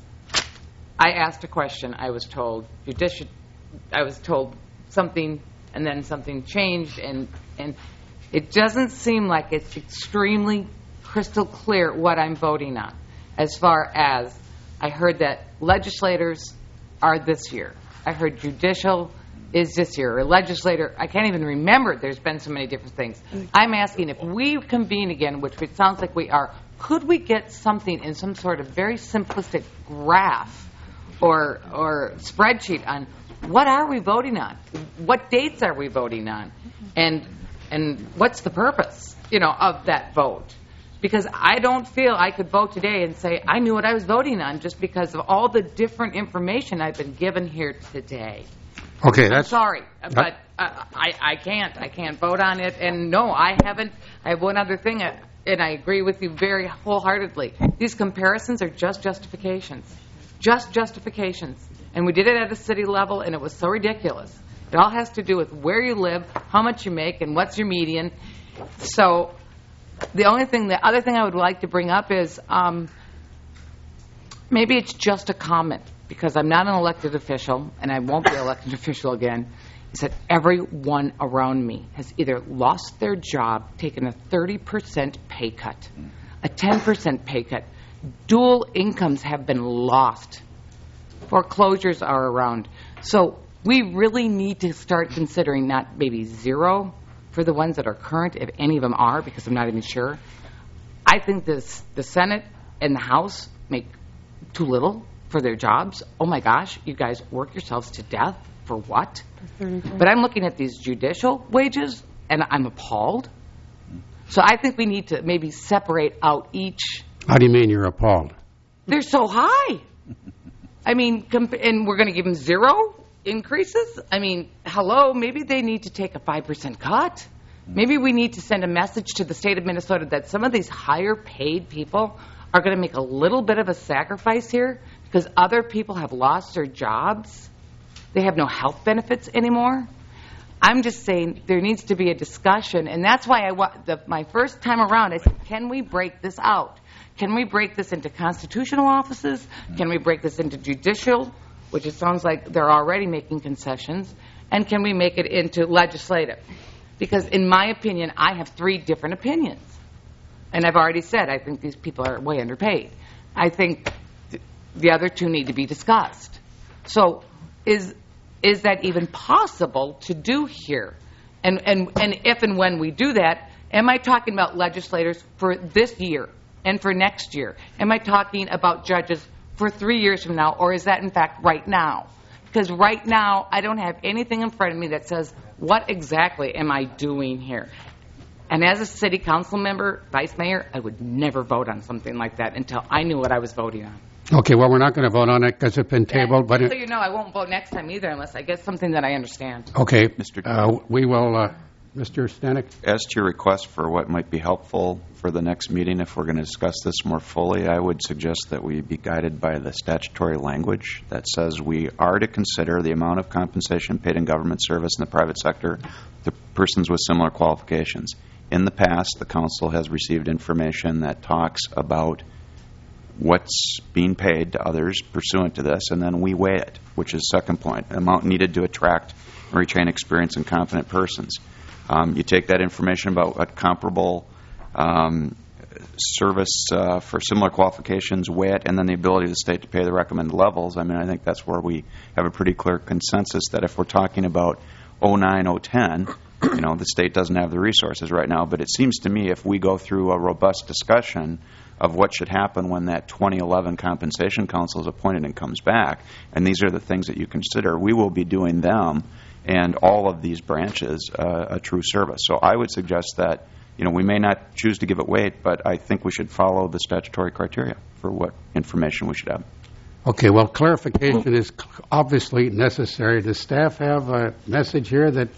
I asked a question. I was told judici- I was told something, and then something changed, and, and it doesn't seem like it's extremely crystal clear what I'm voting on. As far as I heard that legislators are this year. I heard judicial is this year, or legislator. I can't even remember. There's been so many different things. I'm asking if we convene again, which it sounds like we are, could we get something in some sort of very simplistic graph or or spreadsheet on what are we voting on? What dates are we voting on? And and what's the purpose, you know, of that vote? Because I don't feel I could vote today and say I knew what I was voting on just because of all the different information I've been given here today. Okay, I'm that's sorry, that, but uh, I I can't I can't vote on it. And no, I haven't. I have one other thing, uh, and I agree with you very wholeheartedly. These comparisons are just justifications, just justifications. And we did it at a city level, and it was so ridiculous. It all has to do with where you live, how much you make, and what's your median. So. The only thing, the other thing I would like to bring up is um, maybe it's just a comment, because I'm not an elected official, and I won't be an elected official again, is that everyone around me has either lost their job, taken a thirty percent pay cut, a ten percent pay cut. Dual incomes have been lost. Foreclosures are around. So we really need to start considering not maybe zero, for the ones that are current, if any of them are, because I'm not even sure. I think this, the Senate and the House make too little for their jobs. Oh my gosh, you guys work yourselves to death for what? But I'm looking at these judicial wages, and I'm appalled. So I think we need to maybe separate out each. How do you mean you're appalled? They're so high. I mean, comp- and we're going to give them zero increases? I mean, hello, maybe they need to take a five percent cut. Maybe we need to send a message to the state of Minnesota that some of these higher paid people are going to make a little bit of a sacrifice here because other people have lost their jobs. They have no health benefits anymore. I'm just saying there needs to be a discussion, and that's why I wa- the, my first time around I said, can we break this out? Can we break this into constitutional offices? Can we break this into judicial, which it sounds like they're already making concessions, and can we make it into legislative? Because in my opinion, I have three different opinions. And I've already said I think these people are way underpaid. I think th- the other two need to be discussed. So is is that even possible to do here? And, and, and if and when we do that, am I talking about legislators for this year and for next year? Am I talking about judges for three years from now, or is that in fact right now? Because right now, I don't have anything in front of me that says, what exactly am I doing here? And as a city council member, vice mayor, I would never vote on something like that until I knew what I was voting on. Okay, well, we're not going to vote on it because it's been tabled. But So it, you know, I won't vote next time either unless I get something that I understand. okay, uh, we will, uh, Mister Stanek. As to your request for what might be helpful for the next meeting, if we're going to discuss this more fully, I would suggest that we be guided by the statutory language that says we are to consider the amount of compensation paid in government service in the private sector to persons with similar qualifications. In the past, the council has received information that talks about what's being paid to others pursuant to this, and then we weigh it, which is second point, amount needed to attract and retain experienced and competent persons. Um, you take that information about what comparable um, service uh, for similar qualifications, weigh it, and then the ability of the state to pay the recommended levels. I mean, I think that's where we have a pretty clear consensus that if we're talking about oh nine, oh ten, you know, the state doesn't have the resources right now. But it seems to me if we go through a robust discussion of what should happen when that twenty eleven compensation council is appointed and comes back, and these are the things that you consider, we will be doing them and all of these branches uh, a true service. So I would suggest that, you know, we may not choose to give it weight, but I think we should follow the statutory criteria for what information we should have. Okay, well, clarification is obviously necessary. Does staff have a message here that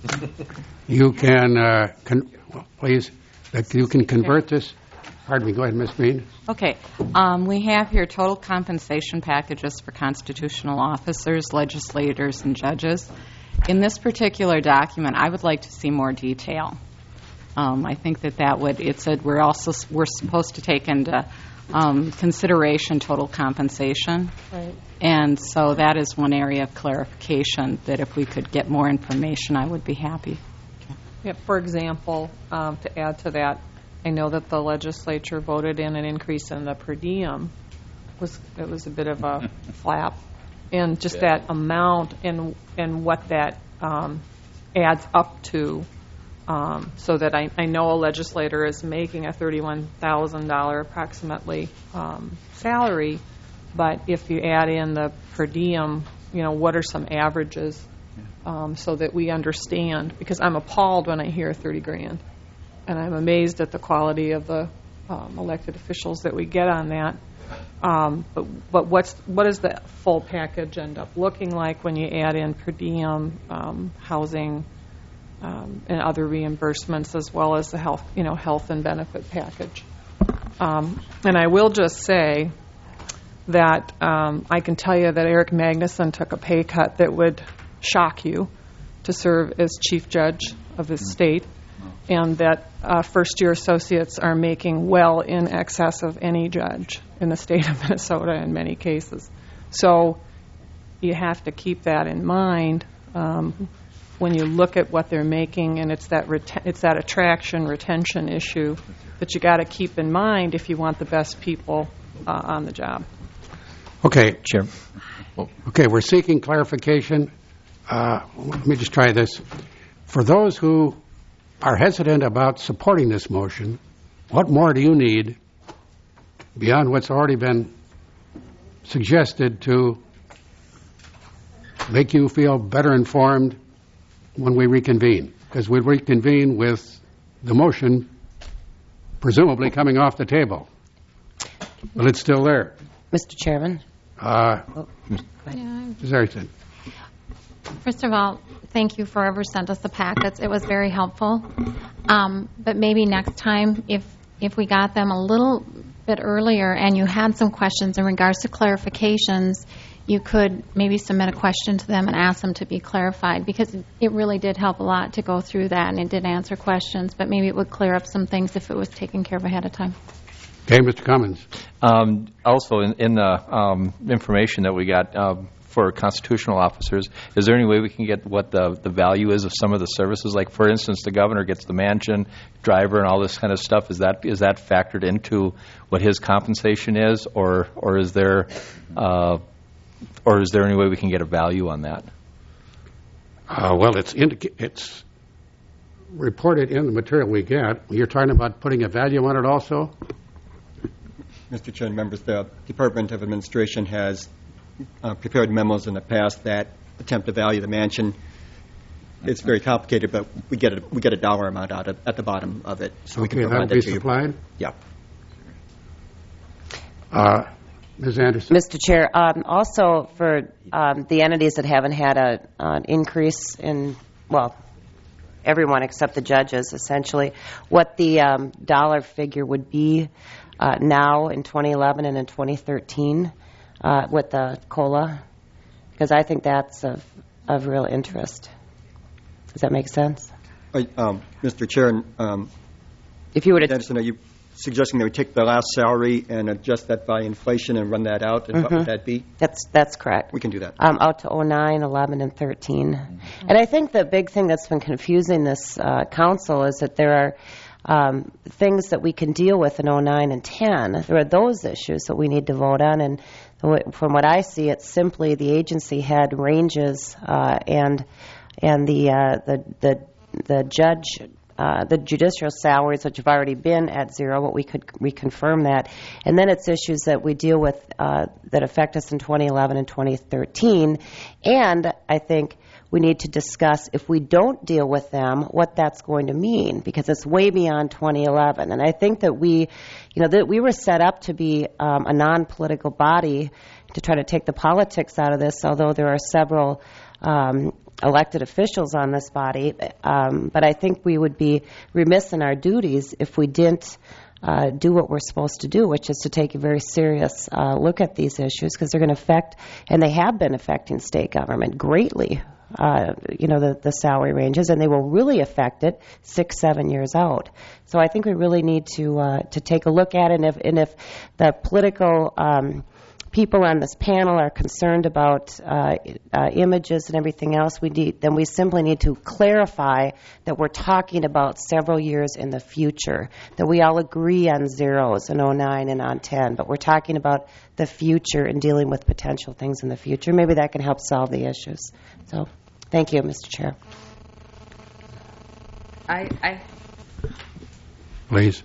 you can, uh, con- well, please, that you can convert this? Pardon me, go ahead, Miz Green. Okay. Um, we have here total compensation packages for constitutional officers, legislators, and judges. In this particular document, I would like to see more detail. Um, I think that that would, it said we're also, we're supposed to take into um, consideration total compensation. Right. And so that is one area of clarification that if we could get more information, I would be happy. Yeah, for example, um, to add to that, I know that the legislature voted in an increase in the per diem. It was, it was a bit of a flap. And just Yeah. that amount and and what that um, adds up to, um, so that I, I know a legislator is making a thirty-one thousand dollars approximately um, salary, but if you add in the per diem, you know, what are some averages, um, so that we understand, because I'm appalled when I hear thirty grand. And I'm amazed at the quality of the um, elected officials that we get on that. Um, but but what's what does the full package end up looking like when you add in per diem, um, housing, um, and other reimbursements, as well as the health you know health and benefit package? Um, and I will just say that um, I can tell you that Eric Magnuson took a pay cut that would shock you to serve as chief judge of his state. And that uh, first-year associates are making well in excess of any judge in the state of Minnesota in many cases. So you have to keep that in mind um, when you look at what they're making, and it's that reten- it's that attraction retention issue that you got to keep in mind if you want the best people uh, on the job. Okay. Chair. Okay, we're seeking clarification. Uh, let me just try this. For those who are hesitant about supporting this motion, what more do you need beyond what's already been suggested to make you feel better informed when we reconvene? Because we reconvene with the motion presumably coming off the table. But it's still there. Mister Chairman? Uh, Oh. Miz Erickson. First of all, thank you for ever sent us the packets. It was very helpful. Um, but maybe next time, if if we got them a little bit earlier and you had some questions in regards to clarifications, you could maybe submit a question to them and ask them to be clarified, because it really did help a lot to go through that, and it did answer questions. But maybe it would clear up some things if it was taken care of ahead of time. Okay, Mister Cummins. Um, also, in, in the um, information that we got um, for constitutional officers, is there any way we can get what the, the value is of some of the services? Like, for instance, the governor gets the mansion, driver, and all this kind of stuff. Is that is that factored into what his compensation is, or or is there uh, or is there any way we can get a value on that? Uh, well, it's indica- it's reported in the material we get. You're talking about putting a value on it also? Mister Chair and members, the Department of Administration has uh, prepared memos in the past that attempt to value the mansion. It's very complicated, but we get a, we get a dollar amount out of, at the bottom of it, so we can Okay, provide that'll that be to you. supplied? Yeah. Uh, Miz Anderson? Mister Chair, um, also for um, the entities that haven't had a, an increase in, well, everyone except the judges, essentially, what the um, dollar figure would be uh, now in twenty eleven and in twenty thirteen uh, with the COLA, because I think that's of, of real interest. Does that make sense? Uh, um, Mister Chair, and, um, if you would, Anderson, are you suggesting that we take the last salary and adjust that by inflation and run that out? And Mm-hmm. what would that be? That's that's correct. We can do that. Um, out to oh nine, eleven, and thirteen. Mm-hmm. And I think the big thing that's been confusing this uh, council is that there are um, things that we can deal with in oh nine and ten. There are those issues that we need to vote on. And from what I see, it's simply the agency head ranges uh, and and the uh, the the the judge. Uh, the judicial salaries, which have already been at zero, but we could reconfirm that. And then it's issues that we deal with uh, that affect us in twenty eleven and twenty thirteen. And I think we need to discuss, if we don't deal with them, what that's going to mean, because it's way beyond twenty eleven. And I think that we, you know, that we were set up to be um, a non-political body to try to take the politics out of this, although there are several um, elected officials on this body, um, but I think we would be remiss in our duties if we didn't uh, do what we're supposed to do, which is to take a very serious uh, look at these issues, because they're going to affect, and they have been affecting state government greatly, uh, you know, the, the salary ranges, and they will really affect it six, seven years out. So I think we really need to uh, to take a look at it, and if, and if the political um, people on this panel are concerned about uh, uh, images and everything else, we need, then we simply need to clarify that we're talking about several years in the future, that we all agree on zeros in oh nine and on ten, but we're talking about the future and dealing with potential things in the future. Maybe that can help solve the issues. So, thank you, Mister Chair. I, I Please.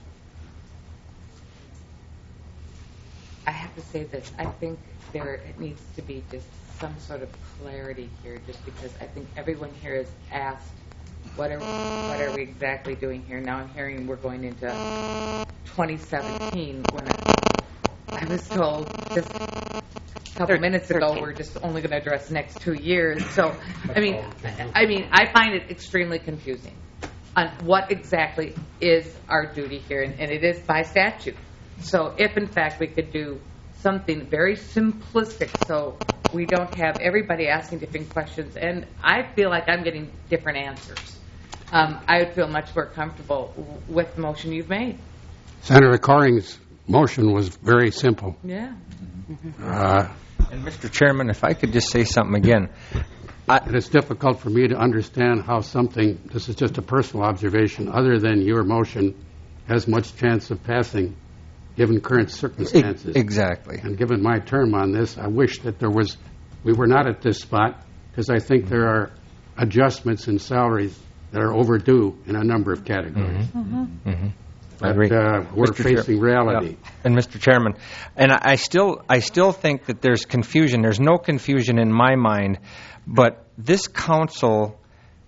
I have to say this. I think there needs to be just some sort of clarity here, just because I think everyone here is asked, what are, what are we exactly doing here? Now I'm hearing we're going into twenty seventeen, when I, I was told just a couple minutes ago we're just only going to address the next two years. So, I mean, I mean, I find it extremely confusing on what exactly is our duty here, and, and it is by statute. So if, in fact, we could do something very simplistic so we don't have everybody asking different questions, and I feel like I'm getting different answers, um, I would feel much more comfortable w- with the motion you've made. Senator Coring's motion was very simple. Yeah. Uh, and Mister Chairman, if I could just say something again. I, it's difficult for me to understand how something, this is just a personal observation, other than your motion, has much chance of passing given current circumstances. Exactly. And given my term on this, I wish that there was, we were not at this spot, because I think there are adjustments in salaries that are overdue in a number of categories. Mm-hmm. Mm-hmm. But I agree. uh, we're Mister facing Chair- reality. Yeah. And Mister Chairman, and I, I still, I still think that there's confusion. There's no confusion in my mind, but this council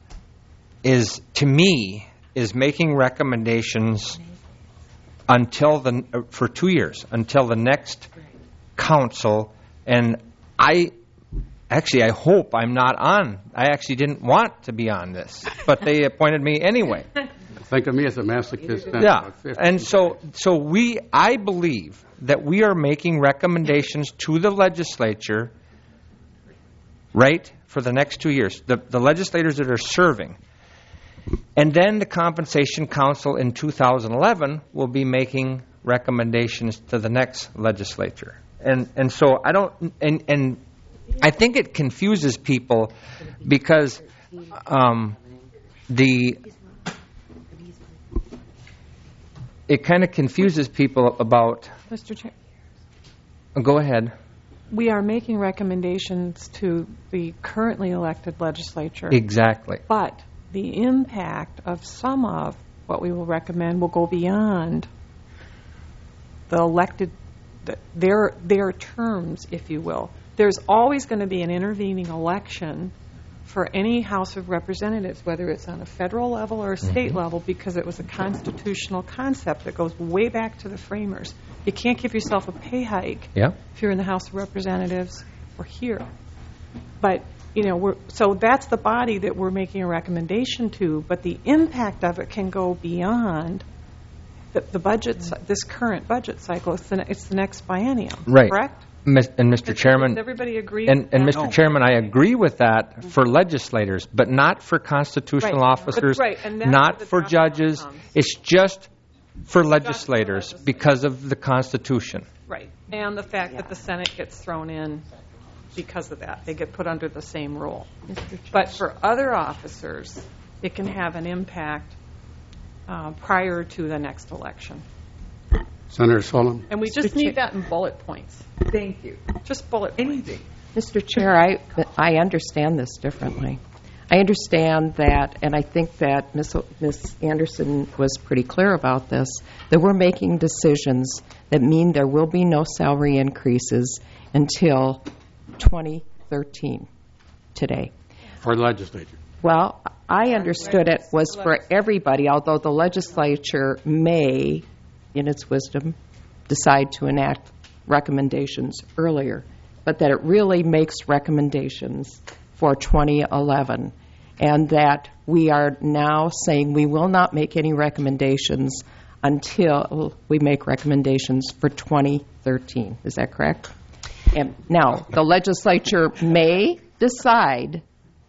is, to me, is making recommendations until the uh, for two years until the next council, and I actually I hope I'm not on. I actually didn't want to be on this, but they appointed me anyway. Think of me as a masochist. Yeah, and so so we I believe that we are making recommendations to the legislature, right, for the next two years. The the legislators that are serving. And then the Compensation Council in two thousand eleven will be making recommendations to the next legislature. And and so I don't and and I think it confuses people because um, the it kind of confuses people about. Mister Chair. Go ahead. we are making recommendations to the currently elected legislature. Exactly. But the impact of some of what we will recommend will go beyond the elected, the, their their terms, if you will. There's always going to be an intervening election for any House of Representatives, whether it's on a federal level or a state Mm-hmm. level, because it was a constitutional concept that goes way back to the framers. You can't give yourself a pay hike Yeah. if you're in the House of Representatives or here. But, you know, we're, so that's the body that we're making a recommendation to, but the impact of it can go beyond the, the budget, cy- this current budget cycle. It's the, it's the next biennium, Right. correct? Mis- And Mister Chairman, Does everybody agree and, with and that? Mister No. Chairman, I agree with that for legislators, but not for constitutional Right. officers, But- right, and that's not where the for drop down judges. comes. It's just for legislators because of the Constitution. Right, and the fact that the Senate gets thrown in because of that. They get put under the same rule. But for other officers, it can have an impact uh, prior to the next election. Senator Solon. And we just need that in bullet points. Thank you. Just bullet points. Mister Chair, I, I understand this differently. I understand that, and I think that Miz Miz Anderson was pretty clear about this, that we're making decisions that mean there will be no salary increases until twenty thirteen today. For the legislature. Well, I understood it was for everybody, although the legislature may, in its wisdom, decide to enact recommendations earlier, but that it really makes recommendations for twenty eleven, and that we are now saying we will not make any recommendations until we make recommendations for twenty thirteen. Is that correct? And now, the legislature may decide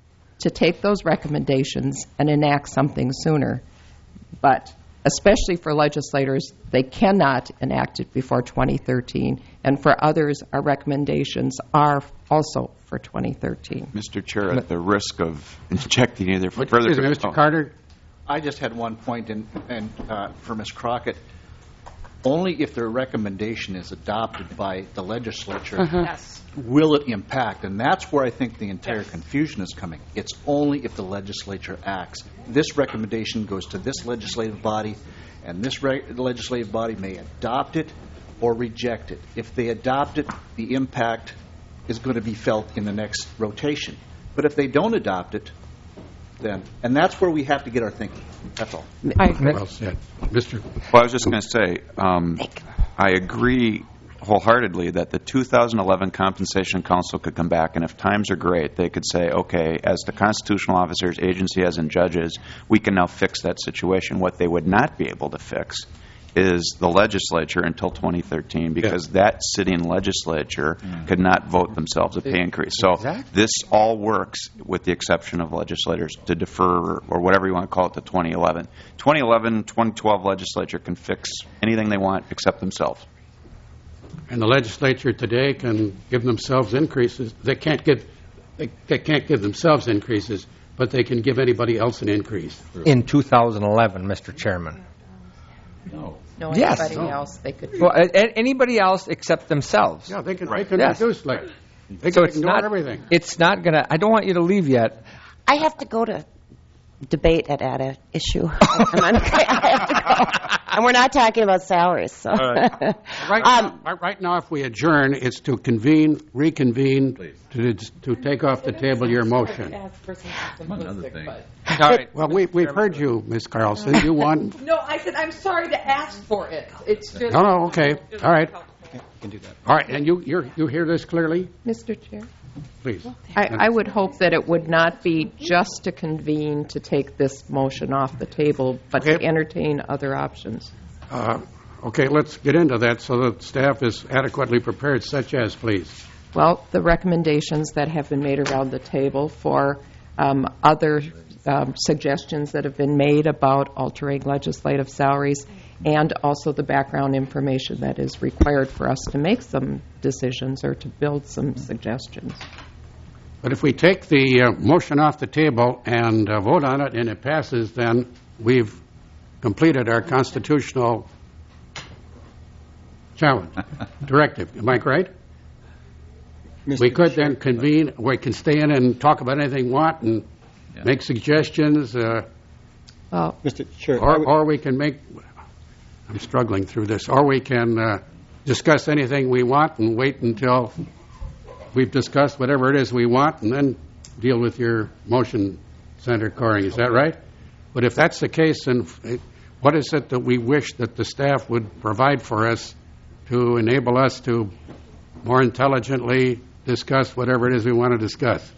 to take those recommendations and enact something sooner, but especially for legislators, they cannot enact it before twenty thirteen, and for others, our recommendations are also for twenty thirteen. Mister Chair, at the risk of injecting either further... Excuse me, Mister Oh. Carter. I just had one point, and, and uh, for Miz Crockett, only if their recommendation is adopted by the legislature Uh-huh. Yes. will it impact, and that's where I think the entire confusion is coming. It's only if the legislature acts. This recommendation goes to this legislative body, and this re- legislative body may adopt it or reject it. If they adopt it, the impact is going to be felt in the next rotation. But if they don't adopt it, then, and that's where we have to get our thinking. That's all. Well said. Mister Well, I was just going to say, um, I agree wholeheartedly that the two thousand eleven Compensation Council could come back, and if times are great, they could say, okay, as the constitutional officers, agency as in judges, we can now fix that situation. What they would not be able to fix is the legislature until twenty thirteen, because that sitting legislature could not vote themselves a pay increase. So this all works, with the exception of legislators, to defer, or whatever you want to call it, to twenty eleven. twenty eleven, twenty twelve legislature can fix anything they want except themselves. And the legislature today can give themselves increases. They can't give, they, they can't give themselves increases, but they can give anybody else an increase. In two thousand eleven, Mister Chairman. No. No, Yes. anybody else they could. Well, a- a- anybody else except themselves. Yeah, they can, they can Yes. reduce, like, they So can it's ignore not everything. It's not going to. I don't want you to leave yet. I have to go to debate at, at an issue. I'm on, I have to go. And we're not talking about salaries. So. Right, Um, now, right now, if we adjourn, it's to convene, reconvene, to, to take off the table your motion. Another thing. All right. Well, we, we've heard you, Miz Carlson. You want? No, I said, I'm sorry to ask for it. It's just... No, no, okay. All right. Can do that. All right, and you, you're, you hear this clearly? Mister Chair? Please. I, I would hope that it would not be just to convene to take this motion off the table, but to Okay. entertain other options. Uh, okay, let's get into that so that staff is adequately prepared, such as, please. Well, the recommendations that have been made around the table for um, other um, suggestions that have been made about altering legislative salaries, and also the background information that is required for us to make some decisions or to build some suggestions. But if we take the uh, motion off the table and uh, vote on it and it passes, then we've completed our constitutional challenge, directive. Am I right? we could then convene, we can stay in and talk about anything we want and make suggestions, uh, Well, Mister Chair, or, or we can make, I'm struggling through this, or we can uh, discuss anything we want and wait until we've discussed whatever it is we want and then deal with your motion, Senator Coring. Is that right? But if that's the case, then what is it that we wish that the staff would provide for us to enable us to more intelligently discuss whatever it is we want to discuss?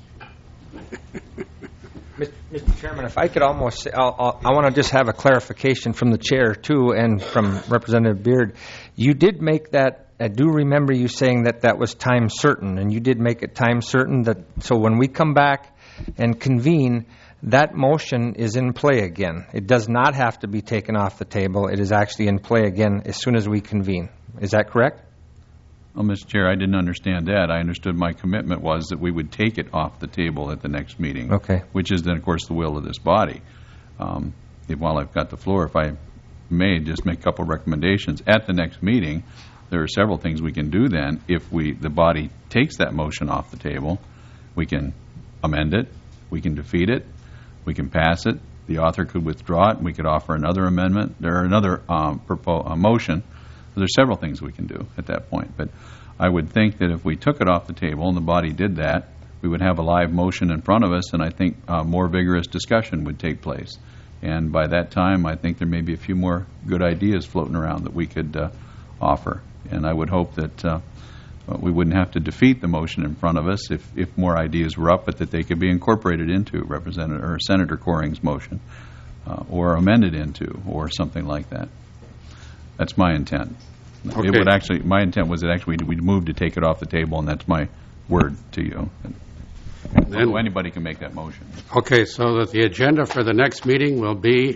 Mister Chairman, if I could almost, say, I'll, I'll, I want to just have a clarification from the chair, too, and from Representative Beard. You did make that, I do remember you saying that that was time certain, and you did make it time certain that, so when we come back and convene, that motion is in play again. It does not have to be taken off the table. It is actually in play again as soon as we convene. Is that correct? Well, Mister Chair, I didn't understand that. I understood my commitment was that we would take it off the table at the next meeting. Okay. Which is then, of course, the will of this body. Um, if, while I've got the floor, if I may just make a couple of recommendations. At the next meeting, there are several things we can do then. If we the body takes that motion off the table, we can amend it, we can defeat it, we can pass it, the author could withdraw it, and we could offer another amendment, there are another um, propo- uh, motion. There's several things we can do at that point. But I would think that if we took it off the table and the body did that, we would have a live motion in front of us, and I think uh, more vigorous discussion would take place. And by that time, I think there may be a few more good ideas floating around that we could uh, offer. And I would hope that uh, we wouldn't have to defeat the motion in front of us if, if more ideas were up, but that they could be incorporated into Representative or Senator Coring's motion uh, or amended into or something like that. That's my intent. Okay. It would actually, my intent was that actually we'd move to take it off the table, and that's my word to you. Although anybody can make that motion. Okay, so that the agenda for the next meeting will be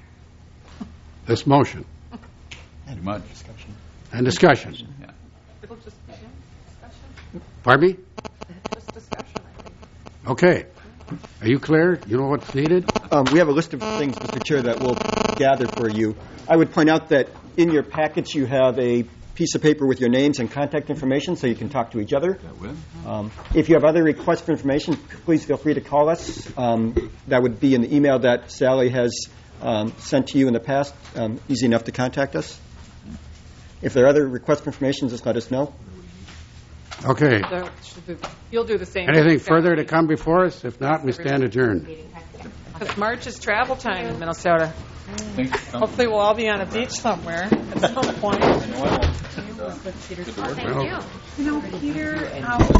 this motion. Pretty much. And discussion. Yeah. It'll just be discussion. Pardon me? Just discussion, I think. Okay. Are you clear? You know what's needed? Um, we have a list of things, Mister Chair, that we'll gather for you. I would point out that in your packets you have a piece of paper with your names and contact information so you can talk to each other. Um, if you have other requests for information, please feel free to call us. Um, that would be in the email that Sally has um, sent to you in the past. Um, easy enough to contact us. If there are other requests for information, just let us know. Okay. So, should we- You'll do the same. Anything further to come before us? If not, we stand adjourned. Because March is travel time in Minnesota. Hopefully we'll all be on a beach somewhere at some point. Thank you. You know, Peter,